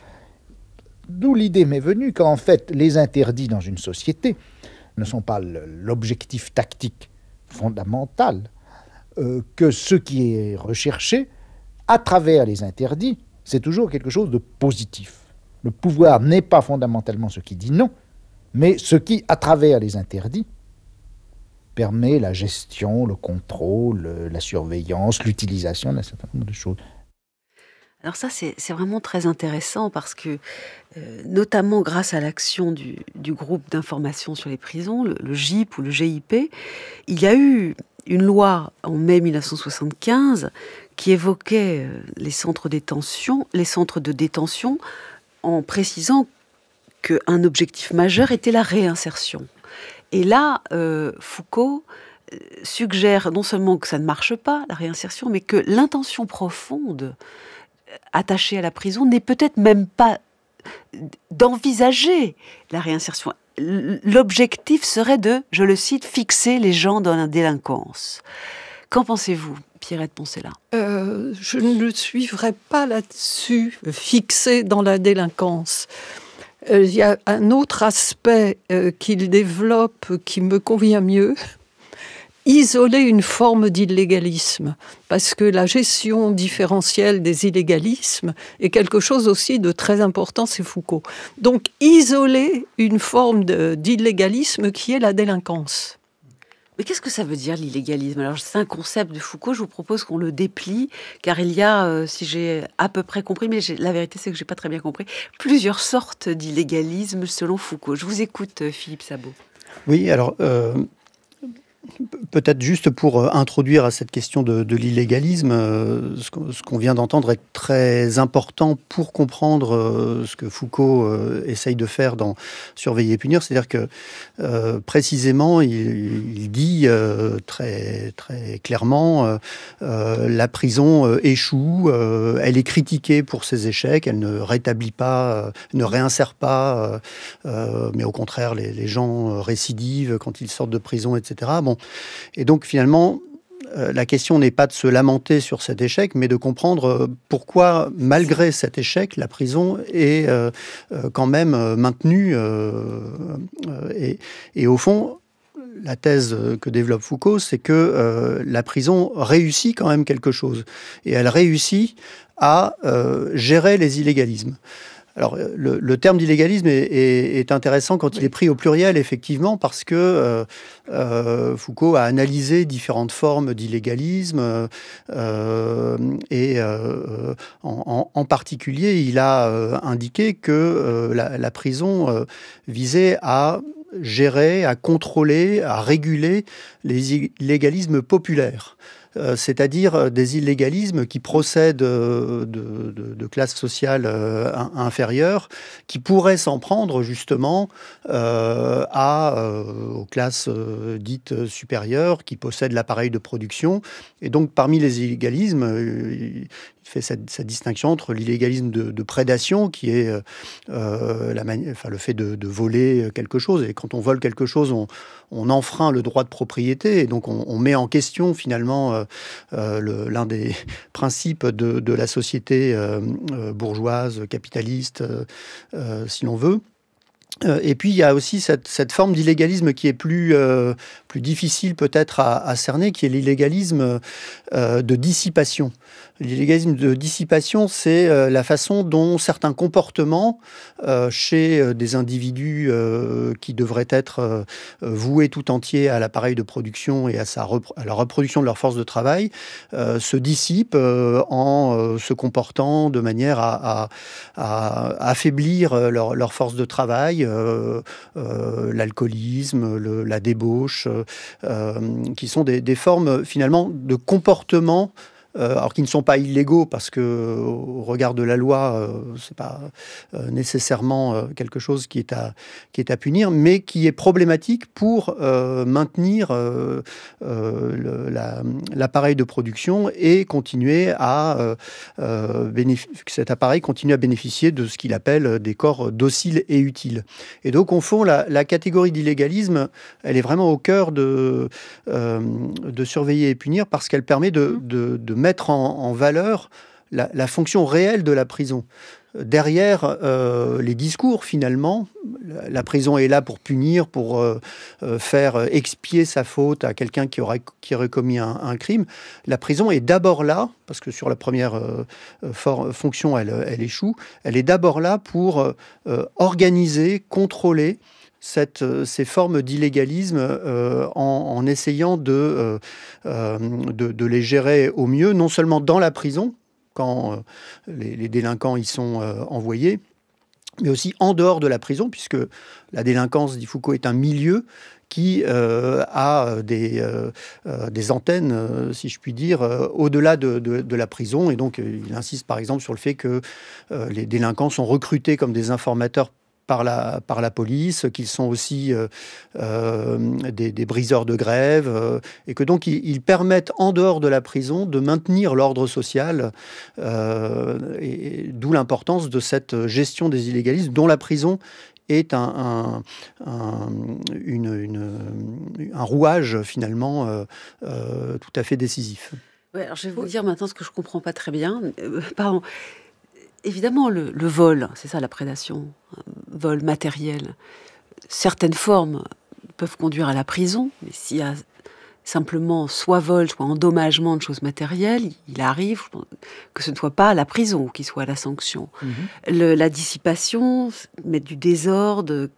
D'où l'idée m'est venue qu'en fait, les interdits dans une société ne sont pas l'objectif tactique fondamental, euh, que ce qui est recherché à travers les interdits, c'est toujours quelque chose de positif. Le pouvoir n'est pas fondamentalement ce qui dit non, mais ce qui, à travers les interdits, permet la gestion, le contrôle, la surveillance, l'utilisation d'un certain nombre de choses. Alors ça, c'est, c'est vraiment très intéressant parce que, euh, notamment grâce à l'action du, du groupe d'information sur les prisons, le, le G I P ou le G I P, il y a eu une loi en mai mille neuf cent soixante-quinze qui évoquait euh, les centres de détention, les centres de détention en précisant qu'un objectif majeur était la réinsertion. Et là, euh, Foucault suggère non seulement que ça ne marche pas, la réinsertion, mais que l'intention profonde attachée à la prison n'est peut-être même pas d'envisager la réinsertion. L'objectif serait de, je le cite, fixer les gens dans la délinquance. Qu'en pensez-vous, Pierrette Poncela ? euh, Je ne le suivrai pas là-dessus, fixer dans la délinquance. Il euh, y a un autre aspect euh, qu'il développe qui me convient mieux. Isoler une forme d'illégalisme, parce que la gestion différentielle des illégalismes est quelque chose aussi de très important, c'est Foucault. Donc, isoler une forme de, d'illégalisme qui est la délinquance. Mais qu'est-ce que ça veut dire, l'illégalisme ? Alors, c'est un concept de Foucault, je vous propose qu'on le déplie, car il y a, euh, si j'ai à peu près compris, mais j'ai, la vérité c'est que j'ai pas très bien compris, plusieurs sortes d'illégalisme selon Foucault. Je vous écoute, Philippe Sabot. Oui, alors... Euh... Peut-être juste pour introduire à cette question de, de l'illégalisme, euh, ce, qu'on, ce qu'on vient d'entendre est très important pour comprendre euh, ce que Foucault euh, essaye de faire dans Surveiller et punir. C'est-à-dire que euh, précisément, il, il dit euh, très, très clairement euh, euh, la prison euh, échoue, euh, elle est critiquée pour ses échecs, elle ne rétablit pas, euh, ne réinsère pas, euh, euh, mais au contraire, les, les gens récidivent quand ils sortent de prison, et cetera. Bon. Et donc finalement, euh, la question n'est pas de se lamenter sur cet échec, mais de comprendre euh, pourquoi, malgré cet échec, la prison est euh, euh, quand même euh, maintenue. Euh, euh, et, et au fond, la thèse que développe Foucault, c'est que euh, la prison réussit quand même quelque chose. Et elle réussit à euh, gérer les illégalismes. Alors, le, le terme d'illégalisme est, est, est intéressant quand il est pris au pluriel, effectivement, parce que euh, euh, Foucault a analysé différentes formes d'illégalisme euh, et euh, en, en particulier, il a euh, indiqué que euh, la, la prison euh, visait à gérer, à contrôler, à réguler les illégalismes populaires. Euh, c'est-à-dire des illégalismes qui procèdent de, de, de classes sociales euh, inférieures, qui pourraient s'en prendre justement euh, à, euh, aux classes euh, dites supérieures, qui possèdent l'appareil de production. Et donc parmi les illégalismes, euh, il fait cette, cette distinction entre l'illégalisme de, de prédation, qui est euh, la mani- enfin, le fait de, de voler quelque chose. Et quand on vole quelque chose, on, on enfreint le droit de propriété, et donc on, on met en question finalement euh, euh, le, l'un des principes de, de la société euh, euh, bourgeoise, capitaliste, euh, euh, si l'on veut. Euh, et puis il y a aussi cette, cette forme d'illégalisme qui est plus, euh, plus difficile peut-être à, à cerner, qui est l'illégalisme euh, de dissipation. L'illégalisme de dissipation, c'est euh, la façon dont certains comportements euh, chez euh, des individus euh, qui devraient être euh, voués tout entiers à l'appareil de production et à, sa repro- à la reproduction de leur force de travail euh, se dissipent euh, en euh, se comportant de manière à, à, à affaiblir leur, leur force de travail, euh, euh, l'alcoolisme, le, la débauche, euh, qui sont des, des formes finalement de comportement. Euh, alors qui ne sont pas illégaux parce que au regard de la loi, euh, c'est pas euh, nécessairement euh, quelque chose qui est à qui est à punir, mais qui est problématique pour euh, maintenir euh, euh, le, la, l'appareil de production et continuer à euh, euh, bénéf- que cet appareil continue à bénéficier de ce qu'il appelle des corps dociles et utiles. Et donc, au fond, la, la catégorie d'illégalisme, elle est vraiment au cœur de euh, de surveiller et punir parce qu'elle permet de, de, de mettre en, en valeur la, la fonction réelle de la prison. Derrière euh, les discours, finalement, la, la prison est là pour punir, pour euh, euh, faire expier sa faute à quelqu'un qui aurait, qui aurait commis un, un crime. La prison est d'abord là, parce que sur la première euh, for- fonction, elle, elle échoue, elle est d'abord là pour euh, organiser, contrôler Cette, ces formes d'illégalisme euh, en, en essayant de, euh, euh, de, de les gérer au mieux, non seulement dans la prison, quand euh, les, les délinquants y sont euh, envoyés, mais aussi en dehors de la prison, puisque la délinquance, dit Foucault, est un milieu qui euh, a des, euh, euh, des antennes, euh, si je puis dire, euh, au-delà de, de, de la prison. Et donc, euh, il insiste par exemple sur le fait que euh, les délinquants sont recrutés comme des informateurs par la, par la police, qu'ils sont aussi euh, euh, des, des briseurs de grève, euh, et que donc ils, ils permettent, en dehors de la prison, de maintenir l'ordre social, euh, et, et d'où l'importance de cette gestion des illégalismes, dont la prison est un, un, un, une, une, un rouage, finalement, euh, euh, tout à fait décisif. Ouais, alors je vais vous dire maintenant ce que je ne comprends pas très bien. Euh, pardon. Évidemment, le, le vol, c'est ça la prédation, vol matériel. Certaines formes peuvent conduire à la prison, mais s'il y a simplement soit vol, soit endommagement de choses matérielles, il arrive que ce ne soit pas la prison qui soit la sanction. Mm-hmm. Le, la dissipation, mettre du désordre, euh,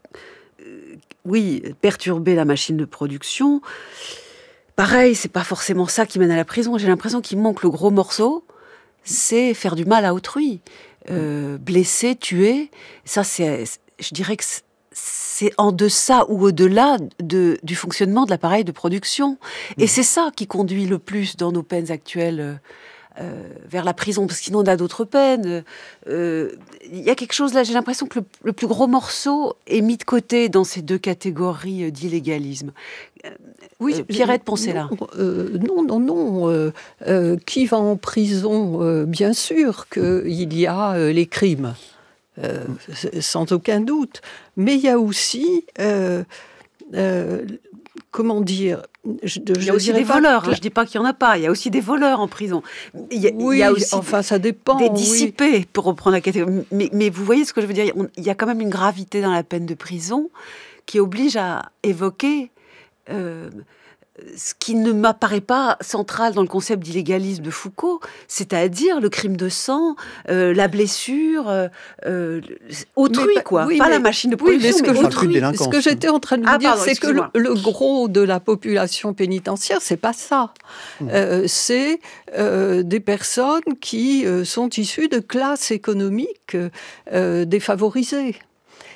oui, perturber la machine de production. Pareil, c'est pas forcément ça qui mène à la prison. J'ai l'impression qu'il manque le gros morceau, c'est faire du mal à autrui. Euh, blesser, tuer, ça c'est, je dirais que c'est en deçà ou au-delà de, du fonctionnement de l'appareil de production. Et c'est ça qui conduit le plus dans nos peines actuelles euh, vers la prison, parce que sinon on a d'autres peines. Il euh, y a quelque chose là, j'ai l'impression que le, le plus gros morceau est mis de côté dans ces deux catégories d'illégalisme. Oui, euh, Pierrette, pensez là. Euh, non, non, non. Euh, euh, qui va en prison euh, bien sûr qu'il y a euh, les crimes, euh, sans aucun doute. Mais il y a aussi, euh, euh, comment dire... Je, je il y a aussi des voleurs. Que... Hein, je ne dis pas qu'il n'y en a pas. Il y a aussi des voleurs en prison. Il y a, oui, il y a aussi enfin, ça dépend. Des dissipés, oui. Pour reprendre la catégorie. Mais, mais vous voyez ce que je veux dire. Il y a quand même une gravité dans la peine de prison qui oblige à évoquer... Euh, ce qui ne m'apparaît pas central dans le concept d'illégalisme de Foucault, c'est-à-dire le crime de sang, euh, la blessure, euh, euh, autrui, mais, quoi. Oui, pas mais, la machine de production, oui, mais, ce mais que autrui. Je, ce que j'étais en train de vous ah, dire, pardon, c'est que le, le gros de la population pénitentiaire, c'est pas ça. Mmh. Euh, c'est euh, des personnes qui euh, sont issues de classes économiques euh, défavorisées.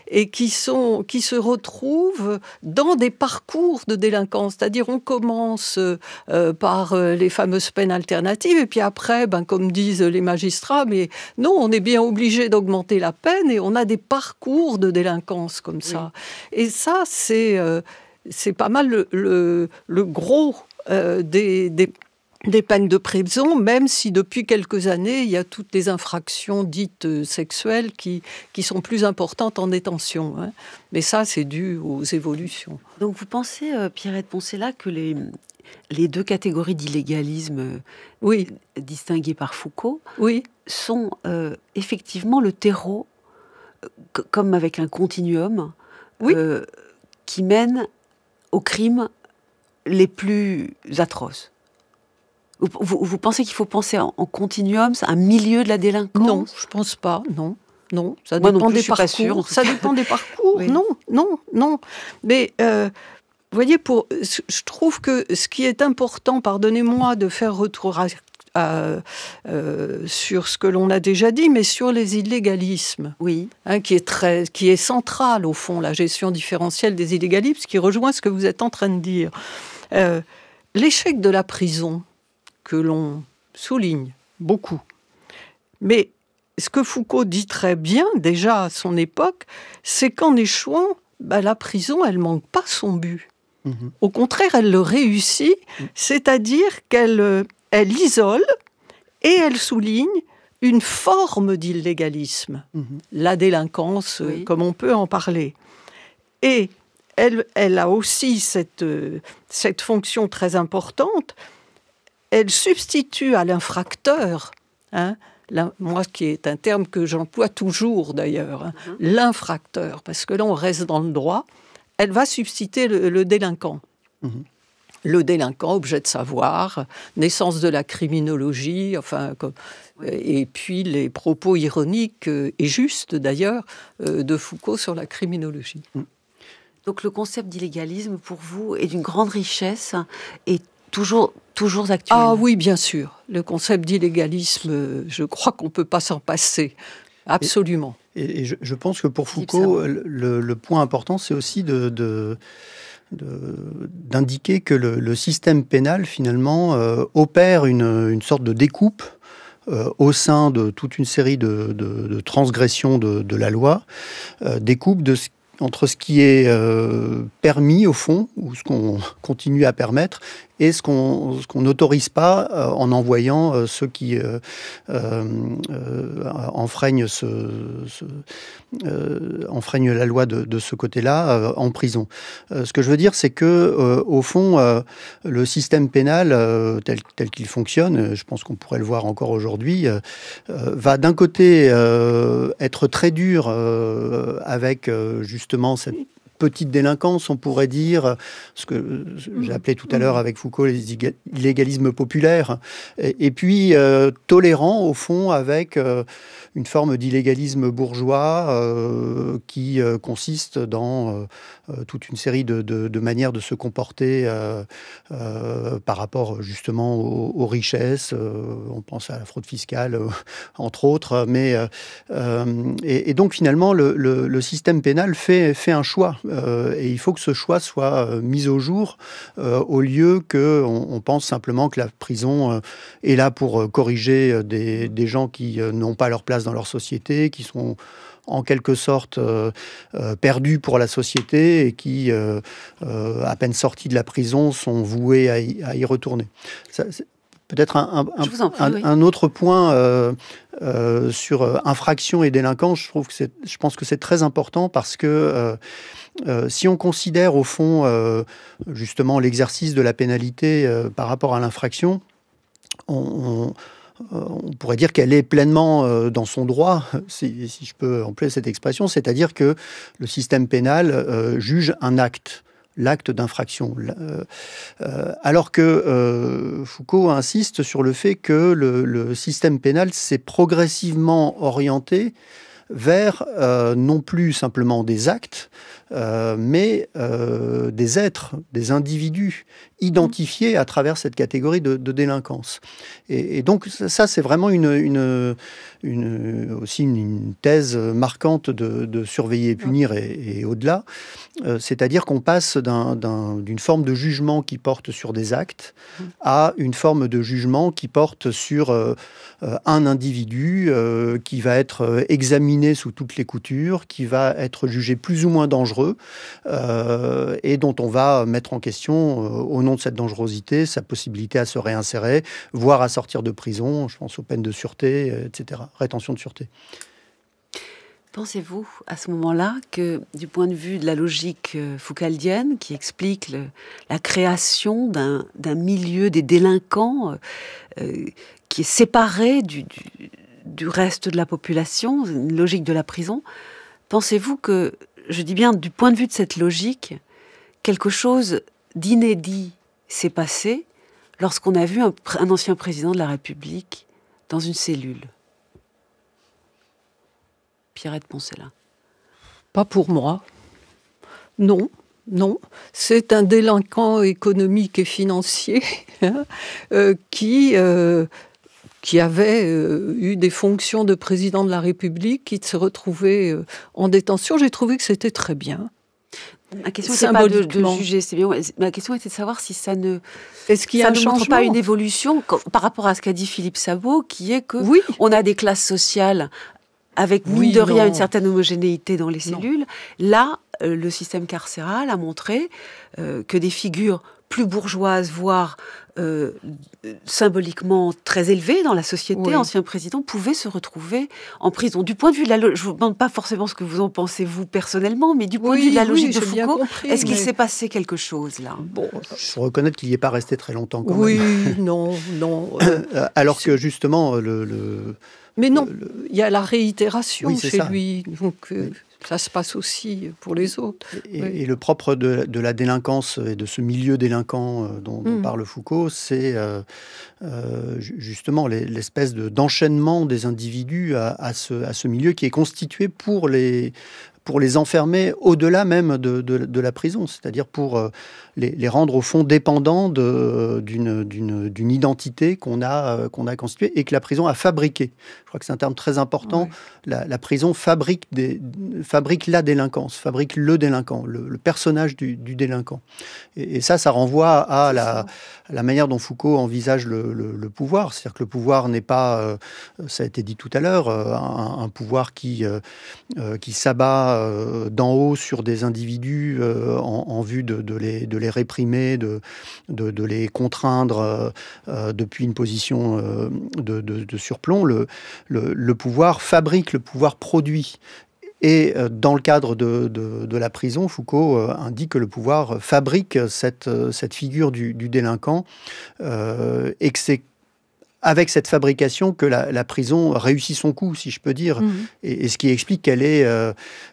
et qui, sont, qui se retrouvent dans des parcours de délinquance. C'est-à-dire on commence euh, par euh, les fameuses peines alternatives et puis après, ben, comme disent les magistrats, mais non, on est bien obligé d'augmenter la peine et on a des parcours de délinquance comme ça. Oui. Et ça, c'est, euh, c'est pas mal le, le, le gros euh, des... des des peines de prison, même si depuis quelques années, il y a toutes les infractions dites sexuelles qui, qui sont plus importantes en détention. Hein. Mais ça, c'est dû aux évolutions. Donc vous pensez, euh, Pierrette Poncela, que les, les deux catégories d'illégalisme oui. distinguées par Foucault oui. sont euh, effectivement le terreau, c- comme avec un continuum, oui. euh, qui mène aux crimes les plus atroces? Vous, vous, vous pensez qu'il faut penser en, en continuum, c'est un milieu de la délinquance? Non, je pense pas, non. Non, ça Moi dépend non plus, des je suis pas sûre, parcours. Ça dépend des parcours. Oui. Non, non, non. Mais euh, vous voyez, pour, je trouve que ce qui est important, pardonnez-moi de faire retour à, à, euh, sur ce que l'on a déjà dit, mais sur les illégalismes, oui, hein, qui est très, qui est central au fond, la gestion différentielle des illégalismes, qui rejoint ce que vous êtes en train de dire. Euh, l'échec de la prison, que l'on souligne beaucoup. Mais ce que Foucault dit très bien, déjà à son époque, c'est qu'en échouant, bah, la prison, elle ne manque pas son but. Mmh. Au contraire, elle le réussit, mmh. c'est-à-dire qu'elle elle isole et elle souligne une forme d'illégalisme, mmh. la délinquance, oui. comme on peut en parler. Et elle, elle a aussi cette, cette fonction très importante. Elle substitue à l'infracteur, hein, la, moi qui est un terme que j'emploie toujours d'ailleurs, hein, mmh. l'infracteur, parce que là on reste dans le droit, elle va substituer le, le délinquant. Mmh. Le délinquant, objet de savoir, naissance de la criminologie, enfin, comme, oui. et puis les propos ironiques et justes d'ailleurs de Foucault sur la criminologie. Mmh. Donc le concept d'illégalisme pour vous est d'une grande richesse et toujours, toujours actuel. Ah oui, bien sûr. Le concept d'illégalisme, je crois qu'on ne peut pas s'en passer. Absolument. Et, et je, je pense que pour Foucault, le, le point important, c'est aussi de, de, de, d'indiquer que le, le système pénal, finalement, euh, opère une, une sorte de découpe euh, au sein de toute une série de, de, de transgressions de, de la loi, euh, découpe de ce entre ce qui est euh, permis au fond, ou ce qu'on continue à permettre, et ce qu'on ce qu'on n'autorise pas euh, en envoyant euh, ceux qui euh, euh, euh, enfreignent, ce, ce, euh, enfreignent la loi de, de ce côté-là euh, en prison. Euh, ce que je veux dire, c'est que euh, au fond, euh, le système pénal euh, tel, tel qu'il fonctionne, je pense qu'on pourrait le voir encore aujourd'hui, euh, va d'un côté euh, être très dur euh, avec euh, justement cette petite délinquance, on pourrait dire, ce que j'ai appelé tout à l'heure avec Foucault les illégalismes populaires, et, et puis euh, tolérant au fond avec euh, une forme d'illégalisme bourgeois euh, qui euh, consiste dans euh, toute une série de, de, de manières de se comporter euh, euh, par rapport justement aux, aux richesses. Euh, on pense à la fraude fiscale, euh, entre autres, mais euh, et, et donc finalement le, le, le système pénal fait, fait un choix. Euh, et il faut que ce choix soit euh, mis au jour euh, au lieu qu'on on pense simplement que la prison euh, est là pour euh, corriger des, des gens qui euh, n'ont pas leur place dans leur société, qui sont en quelque sorte euh, euh, perdus pour la société et qui, euh, euh, à peine sortis de la prison, sont voués à y, à y retourner. Ça, peut-être un, un, un, prie, un, oui. un autre point euh, euh, sur euh, infraction et délinquance, je trouve que c'est, je pense que c'est très important parce que euh, Euh, si on considère au fond euh, justement l'exercice de la pénalité euh, par rapport à l'infraction, on, on, on pourrait dire qu'elle est pleinement euh, dans son droit, si, si je peux employer cette expression, c'est-à-dire que le système pénal euh, juge un acte, l'acte d'infraction. Euh, euh, alors que euh, Foucault insiste sur le fait que le, le système pénal s'est progressivement orienté vers euh, non plus simplement des actes, euh, mais euh, des êtres, des individus identifiés à travers cette catégorie de, de délinquance. Et, et donc ça, c'est vraiment une, une, une, aussi une, une thèse marquante de, de surveiller et punir et, et au-delà. Euh, c'est-à-dire qu'on passe d'un, d'un, d'une forme de jugement qui porte sur des actes à une forme de jugement qui porte sur euh, euh, un individu euh, qui va être examiné sous toutes les coutures, qui va être jugé plus ou moins dangereux euh, et dont on va mettre en question, euh, au nom de cette dangerosité, sa possibilité à se réinsérer, voire à sortir de prison. Je pense aux peines de sûreté, et cetera, rétention de sûreté. Pensez-vous à ce moment-là que, du point de vue de la logique foucaldienne, qui explique le, la création d'un, d'un milieu des délinquants euh, qui est séparé du, du, du reste de la population, une logique de la prison, pensez-vous que, je dis bien du point de vue de cette logique, quelque chose d'inédit s'est passé lorsqu'on a vu un, un ancien président de la République dans une cellule? Pierrette Poncela. Pas pour moi. Non, non. C'est un délinquant économique et financier hein, euh, qui, euh, qui avait euh, eu des fonctions de président de la République, qui se retrouvait euh, en détention. J'ai trouvé que c'était très bien. Ma question n'était pas de, de juger, c'est bien. Ma question était de savoir si ça ne, Est-ce qu'il y a ça un ne changement montre pas une évolution par rapport à ce qu'a dit Philippe Sabot, qui est que oui. on a des classes sociales avec, mine oui, de rien, non. une certaine homogénéité dans les cellules. Non. Là, euh, le système carcéral a montré euh, que des figures plus bourgeoises, voire euh, symboliquement très élevées dans la société, oui. anciens présidents, pouvaient se retrouver en prison. Du point de vue de la logique, je ne vous demande pas forcément ce que vous en pensez vous personnellement, mais du point oui, de vue de la logique oui, de Foucault, compris, est-ce mais... qu'il s'est passé quelque chose là? Bon, il faut reconnaître qu'il n'y est pas resté très longtemps quand oui, même. Oui, non, non. Euh, Alors que justement, le... le... Mais non, il y a la réitération oui, chez ça. lui, donc euh, oui. ça se passe aussi pour les autres. Et, oui. et le propre de, de la délinquance et de ce milieu délinquant dont, dont mmh. parle Foucault, c'est euh, euh, justement les, l'espèce de, d'enchaînement des individus à, à, ce, à ce milieu qui est constitué pour les... pour les enfermer au-delà même de, de, de la prison, c'est-à-dire pour euh, les, les rendre au fond dépendants de, d'une, d'une, d'une identité qu'on a, euh, qu'on a constituée et que la prison a fabriquée. Je crois que c'est un terme très important. Oui. La, la prison fabrique, des, fabrique la délinquance, fabrique le délinquant, le, le personnage du, du délinquant. Et, et ça, ça renvoie à la, à la manière dont Foucault envisage le, le, le pouvoir. C'est-à-dire que le pouvoir n'est pas, euh, ça a été dit tout à l'heure, euh, un, un pouvoir qui, euh, qui s'abat d'en haut sur des individus euh, en, en vue de, de, les, de les réprimer, de, de, de les contraindre euh, depuis une position euh, de, de, de surplomb. Le, le, le pouvoir fabrique, le pouvoir produit. Et euh, dans le cadre de, de, de la prison, Foucault euh, indique que le pouvoir fabrique cette, cette figure du, du délinquant euh, et que c'est avec cette fabrication que la, la prison réussit son coup, si je peux dire, mmh. et, et ce qui explique qu'elle ait, euh,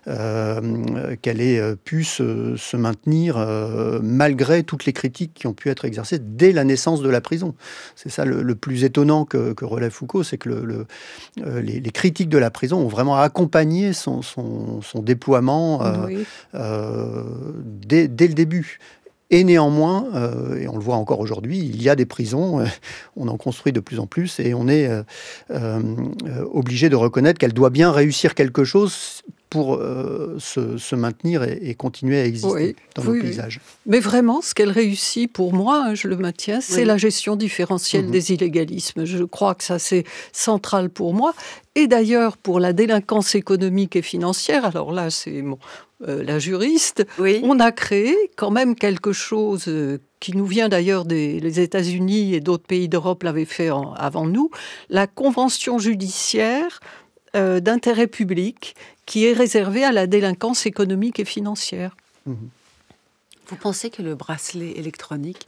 euh, qu'elle ait pu se, se maintenir euh, malgré toutes les critiques qui ont pu être exercées dès la naissance de la prison. C'est ça le, le plus étonnant que, que relève Foucault, c'est que le, le, euh, les, les critiques de la prison ont vraiment accompagné son, son, son déploiement euh, oui. euh, dès, dès le début. Et néanmoins, euh, et on le voit encore aujourd'hui, il y a des prisons, euh, on en construit de plus en plus, et on est euh, euh, obligé de reconnaître qu'elle doit bien réussir quelque chose pour euh, se, se maintenir et, et continuer à exister oui, dans oui, nos paysages. Oui. Mais vraiment, ce qu'elle réussit, pour moi, hein, je le maintiens, c'est oui. la gestion différentielle mmh. des illégalismes. Je crois que ça, c'est central pour moi. Et d'ailleurs, pour la délinquance économique et financière, alors là, c'est bon, euh, la juriste, oui. on a créé quand même quelque chose euh, qui nous vient d'ailleurs des les États-Unis et d'autres pays d'Europe l'avaient fait en, avant nous, la convention judiciaire euh, d'intérêt public qui est réservée à la délinquance économique et financière. Mmh. Vous pensez que le bracelet électronique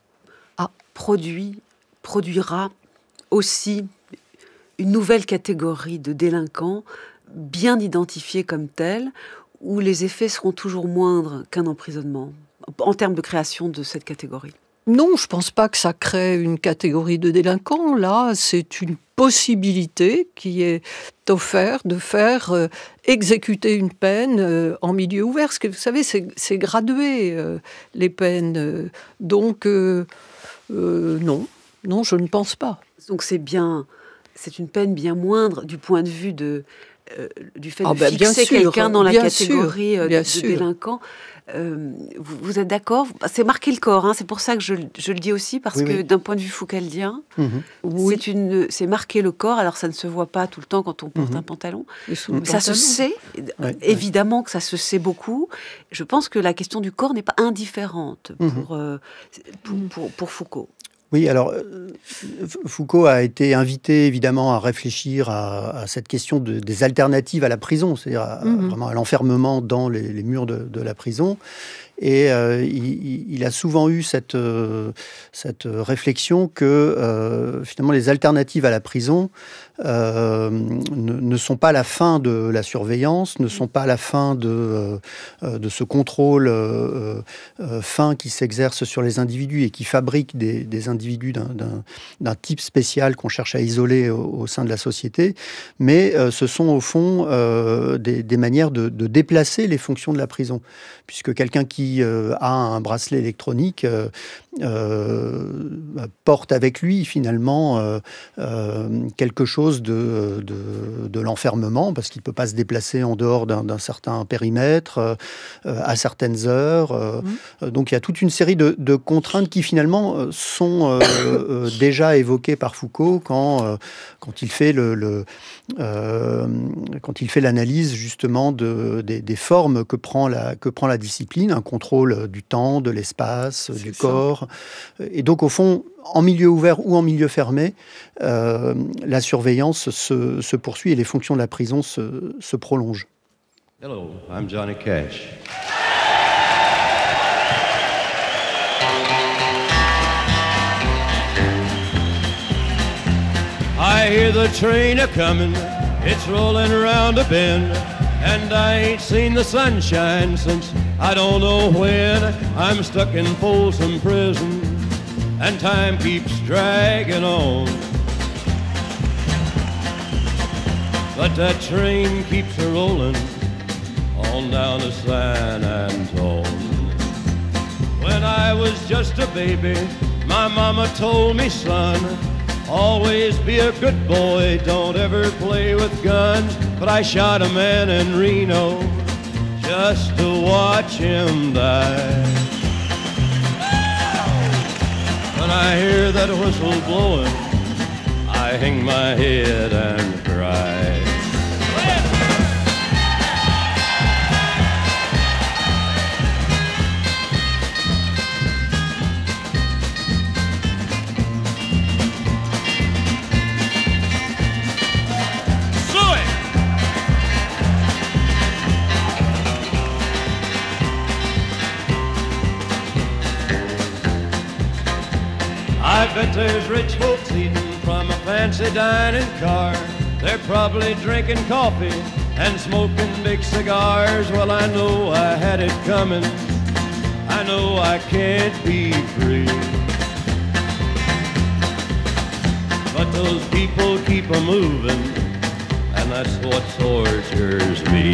a produit, produira aussi une nouvelle catégorie de délinquants bien identifiés comme tels, où les effets seront toujours moindres qu'un emprisonnement, en termes de création de cette catégorie? Non, je ne pense pas que ça crée une catégorie de délinquants. Là, c'est une possibilité qui est offerte de faire euh, exécuter une peine euh, en milieu ouvert. Parce que vous savez, c'est, c'est gradué, euh, les peines. Euh, donc, euh, euh, non, non, je ne pense pas. Donc c'est bien, c'est une peine bien moindre du point de vue de, euh, du fait ah de ben, fixer sûr, quelqu'un dans la catégorie sûr, euh, de, de délinquant. Euh, vous, vous êtes d'accord ? C'est marquer le corps, hein, c'est pour ça que je, je le dis aussi, parce oui, que oui. d'un point de vue foucaldien, Mmh. Oui. c'est, une, c'est marquer le corps, alors ça ne se voit pas tout le temps quand on porte Mmh. un pantalon, Et sous mais le ça se pantalon. sait, Ouais, évidemment que ça se sait beaucoup. Je pense que la question du corps n'est pas indifférente pour, Mmh. euh, pour, pour, pour Foucault. Oui, alors euh, Foucault a été invité évidemment à réfléchir à, à cette question de, des alternatives à la prison, c'est-à-dire à, Mmh. vraiment à l'enfermement dans les, les murs de, de la prison. Et euh, il, il a souvent eu cette, euh, cette réflexion que euh, finalement les alternatives à la prison euh, ne, ne sont pas la fin de la surveillance, ne sont pas la fin de, euh, de ce contrôle euh, euh, fin qui s'exerce sur les individus et qui fabrique des, des individus d'un, d'un, d'un type spécial qu'on cherche à isoler au, au sein de la société, mais euh, ce sont au fond euh, des, des manières de, de déplacer les fonctions de la prison, puisque quelqu'un qui euh, a un bracelet électronique euh, euh, porte avec lui finalement euh, euh, quelque chose de, de, de l'enfermement, parce qu'il ne peut pas se déplacer en dehors d'un, d'un certain périmètre, euh, à certaines heures. Euh, mmh. Donc il y a toute une série de, de contraintes qui finalement sont euh, euh, déjà évoquées par Foucault quand, euh, quand il fait le, le euh, quand il fait l'analyse justement de, des, des formes que prend la, que prend la discipline, un contrôle du temps, de l'espace, c'est du ça. corps. Et donc au fond, en milieu ouvert ou en milieu fermé, euh, la surveillance se, se poursuit et les fonctions de la prison se, se prolongent. Hello, I'm Johnny Cash. I hear the train a-comin', it's rollin' around a bend, and I ain't seen the sunshine since I don't know when. I'm stuck in Folsom Prison, and time keeps dragging on. But that train keeps a-rollin' on down to San Antone. When I was just a baby, my mama told me, son, always be a good boy, don't ever play with guns. But I shot a man in Reno just to watch him die. When I hear that whistle blowing, I hang my head and cry. I bet there's rich folks eating from a fancy dining car. They're probably drinking coffee and smoking big cigars. Well, I know I had it coming. I know I can't be free. But those people keep a moving, and that's what tortures me.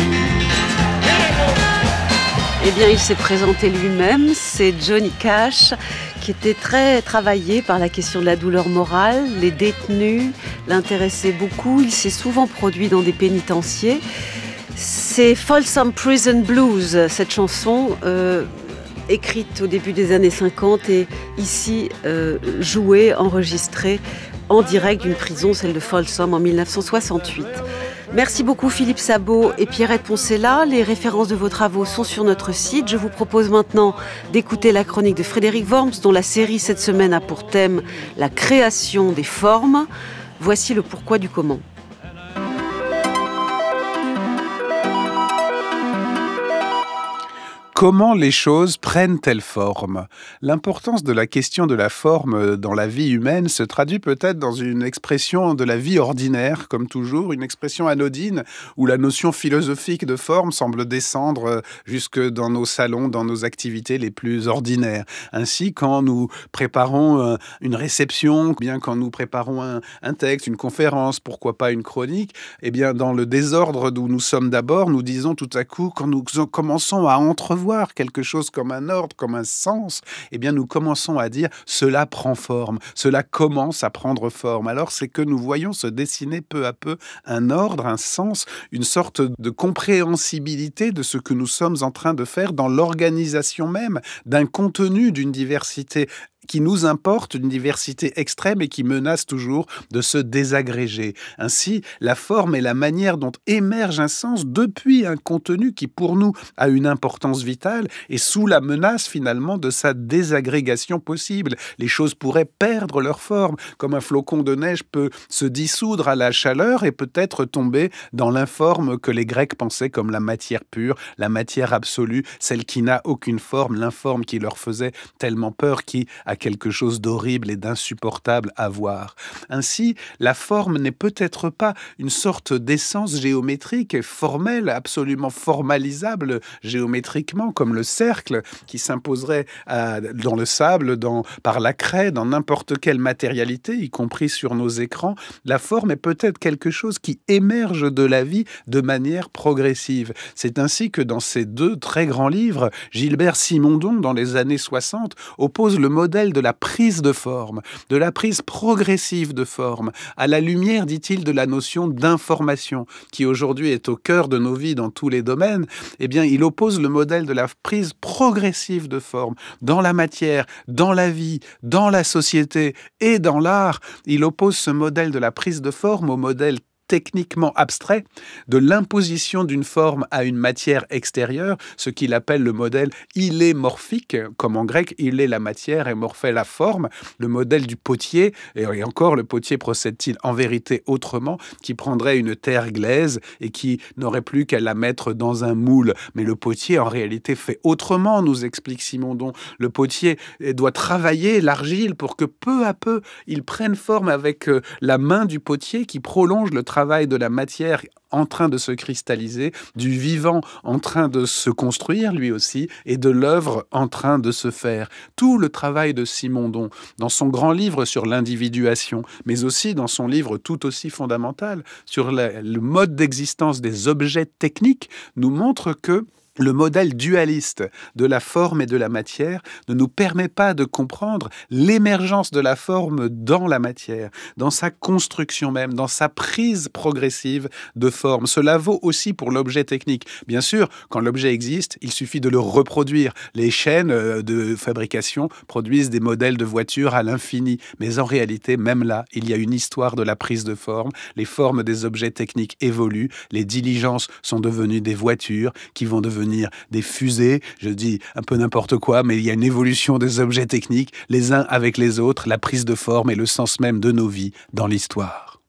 Eh bien, il s'est présenté lui-même, c'est Johnny Cash, qui était très travaillé par la question de la douleur morale. Les détenus l'intéressaient beaucoup. Il s'est souvent produit dans des pénitenciers. C'est Folsom Prison Blues, cette chanson, euh, écrite au début des années cinquante et ici euh, jouée, enregistrée en direct d'une prison, celle de Folsom, en dix-neuf cent soixante-huit. Merci beaucoup Philippe Sabot et Pierrette Poncela. Les références de vos travaux sont sur notre site. Je vous propose maintenant d'écouter la chronique de Frédéric Worms, dont la série cette semaine a pour thème la création des formes. Voici le pourquoi du comment. comment les choses prennent-elles forme ? L'importance de la question de la forme dans la vie humaine se traduit peut-être dans une expression de la vie ordinaire, comme toujours, une expression anodine où la notion philosophique de forme semble descendre jusque dans nos salons, dans nos activités les plus ordinaires. Ainsi, quand nous préparons une réception, bien quand nous préparons un, un texte, une conférence, pourquoi pas une chronique, eh bien, dans le désordre d'où nous sommes d'abord, nous disons tout à coup, quand nous commençons à entrevoir quelque chose comme un ordre, comme un sens, eh bien nous commençons à dire cela prend forme, cela commence à prendre forme. Alors c'est que nous voyons se dessiner peu à peu un ordre, un sens, une sorte de compréhensibilité de ce que nous sommes en train de faire dans l'organisation même d'un contenu, d'une diversité qui nous importe, une diversité extrême et qui menace toujours de se désagréger. Ainsi, la forme est la manière dont émerge un sens depuis un contenu qui, pour nous, a une importance vitale et sous la menace, finalement, de sa désagrégation possible. Les choses pourraient perdre leur forme, comme un flocon de neige peut se dissoudre à la chaleur et peut-être tomber dans l'informe que les Grecs pensaient comme la matière pure, la matière absolue, celle qui n'a aucune forme, l'informe qui leur faisait tellement peur, qui a quelque chose d'horrible et d'insupportable à voir. Ainsi, la forme n'est peut-être pas une sorte d'essence géométrique et formelle, absolument formalisable géométriquement, comme le cercle qui s'imposerait à, dans le sable, dans, par la craie, dans n'importe quelle matérialité, y compris sur nos écrans. La forme est peut-être quelque chose qui émerge de la vie de manière progressive. C'est ainsi que dans ces deux très grands livres, Gilbert Simondon, dans les années soixante, oppose le modèle de la prise de forme, de la prise progressive de forme, à la lumière, dit-il, de la notion d'information, qui aujourd'hui est au cœur de nos vies dans tous les domaines. Eh bien, il oppose le modèle de la prise progressive de forme dans la matière, dans la vie, dans la société et dans l'art. Il oppose ce modèle de la prise de forme au modèle techniquement abstrait de l'imposition d'une forme à une matière extérieure, ce qu'il appelle le modèle illémorphique, comme en grec, il est la matière et morphé la forme, le modèle du potier, et encore le potier procède-t-il en vérité autrement, qui prendrait une terre glaise et qui n'aurait plus qu'à la mettre dans un moule. Mais le potier, en réalité, fait autrement, nous explique Simondon. Le potier doit travailler l'argile pour que peu à peu, il prenne forme avec la main du potier qui prolonge le travail travail de la matière en train de se cristalliser, du vivant en train de se construire lui aussi, et de l'œuvre en train de se faire. Tout le travail de Simondon, dans son grand livre sur l'individuation, mais aussi dans son livre tout aussi fondamental sur la, le mode d'existence des objets techniques, nous montre que le modèle dualiste de la forme et de la matière ne nous permet pas de comprendre l'émergence de la forme dans la matière, dans sa construction même, dans sa prise progressive de forme. Cela vaut aussi pour l'objet technique. Bien sûr, quand l'objet existe, il suffit de le reproduire. Les chaînes de fabrication produisent des modèles de voitures à l'infini. Mais en réalité, même là, il y a une histoire de la prise de forme. Les formes des objets techniques évoluent. Les diligences sont devenues des voitures qui vont devenir des fusées, je dis un peu n'importe quoi, mais il y a une évolution des objets techniques, les uns avec les autres, la prise de forme et le sens même de nos vies dans l'histoire.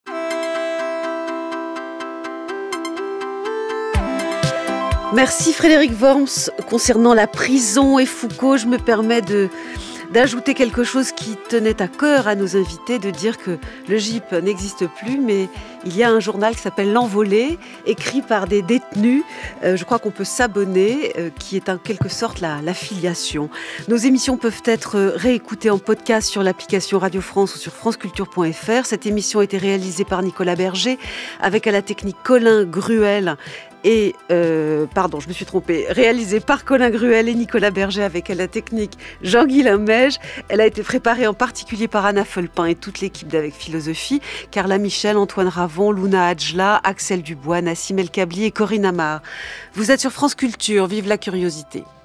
Merci Frédéric Worms. Concernant la prison et Foucault, je me permets de... d'ajouter quelque chose qui tenait à cœur à nos invités, de dire que le G I P n'existe plus, mais il y a un journal qui s'appelle L'Envolée, écrit par des détenus. Euh, je crois qu'on peut s'abonner, euh, qui est en quelque sorte la, la filiation. Nos émissions peuvent être réécoutées en podcast sur l'application Radio France ou sur franceculture point f r. Cette émission a été réalisée par Nicolas Berger, avec à la technique Colin Gruel et, euh, pardon, je me suis trompée, réalisée par Colin Gruel et Nicolas Berger, avec à la technique Jean-Guy Limège. Elle a été préparée en particulier par Anna Felpin et toute l'équipe d'Avec Philosophie, Carla Michel, Antoine Ravon, Luna Adjla, Axel Dubois, Nassim El Kabli et Corinne Amar. Vous êtes sur France Culture, vive la curiosité.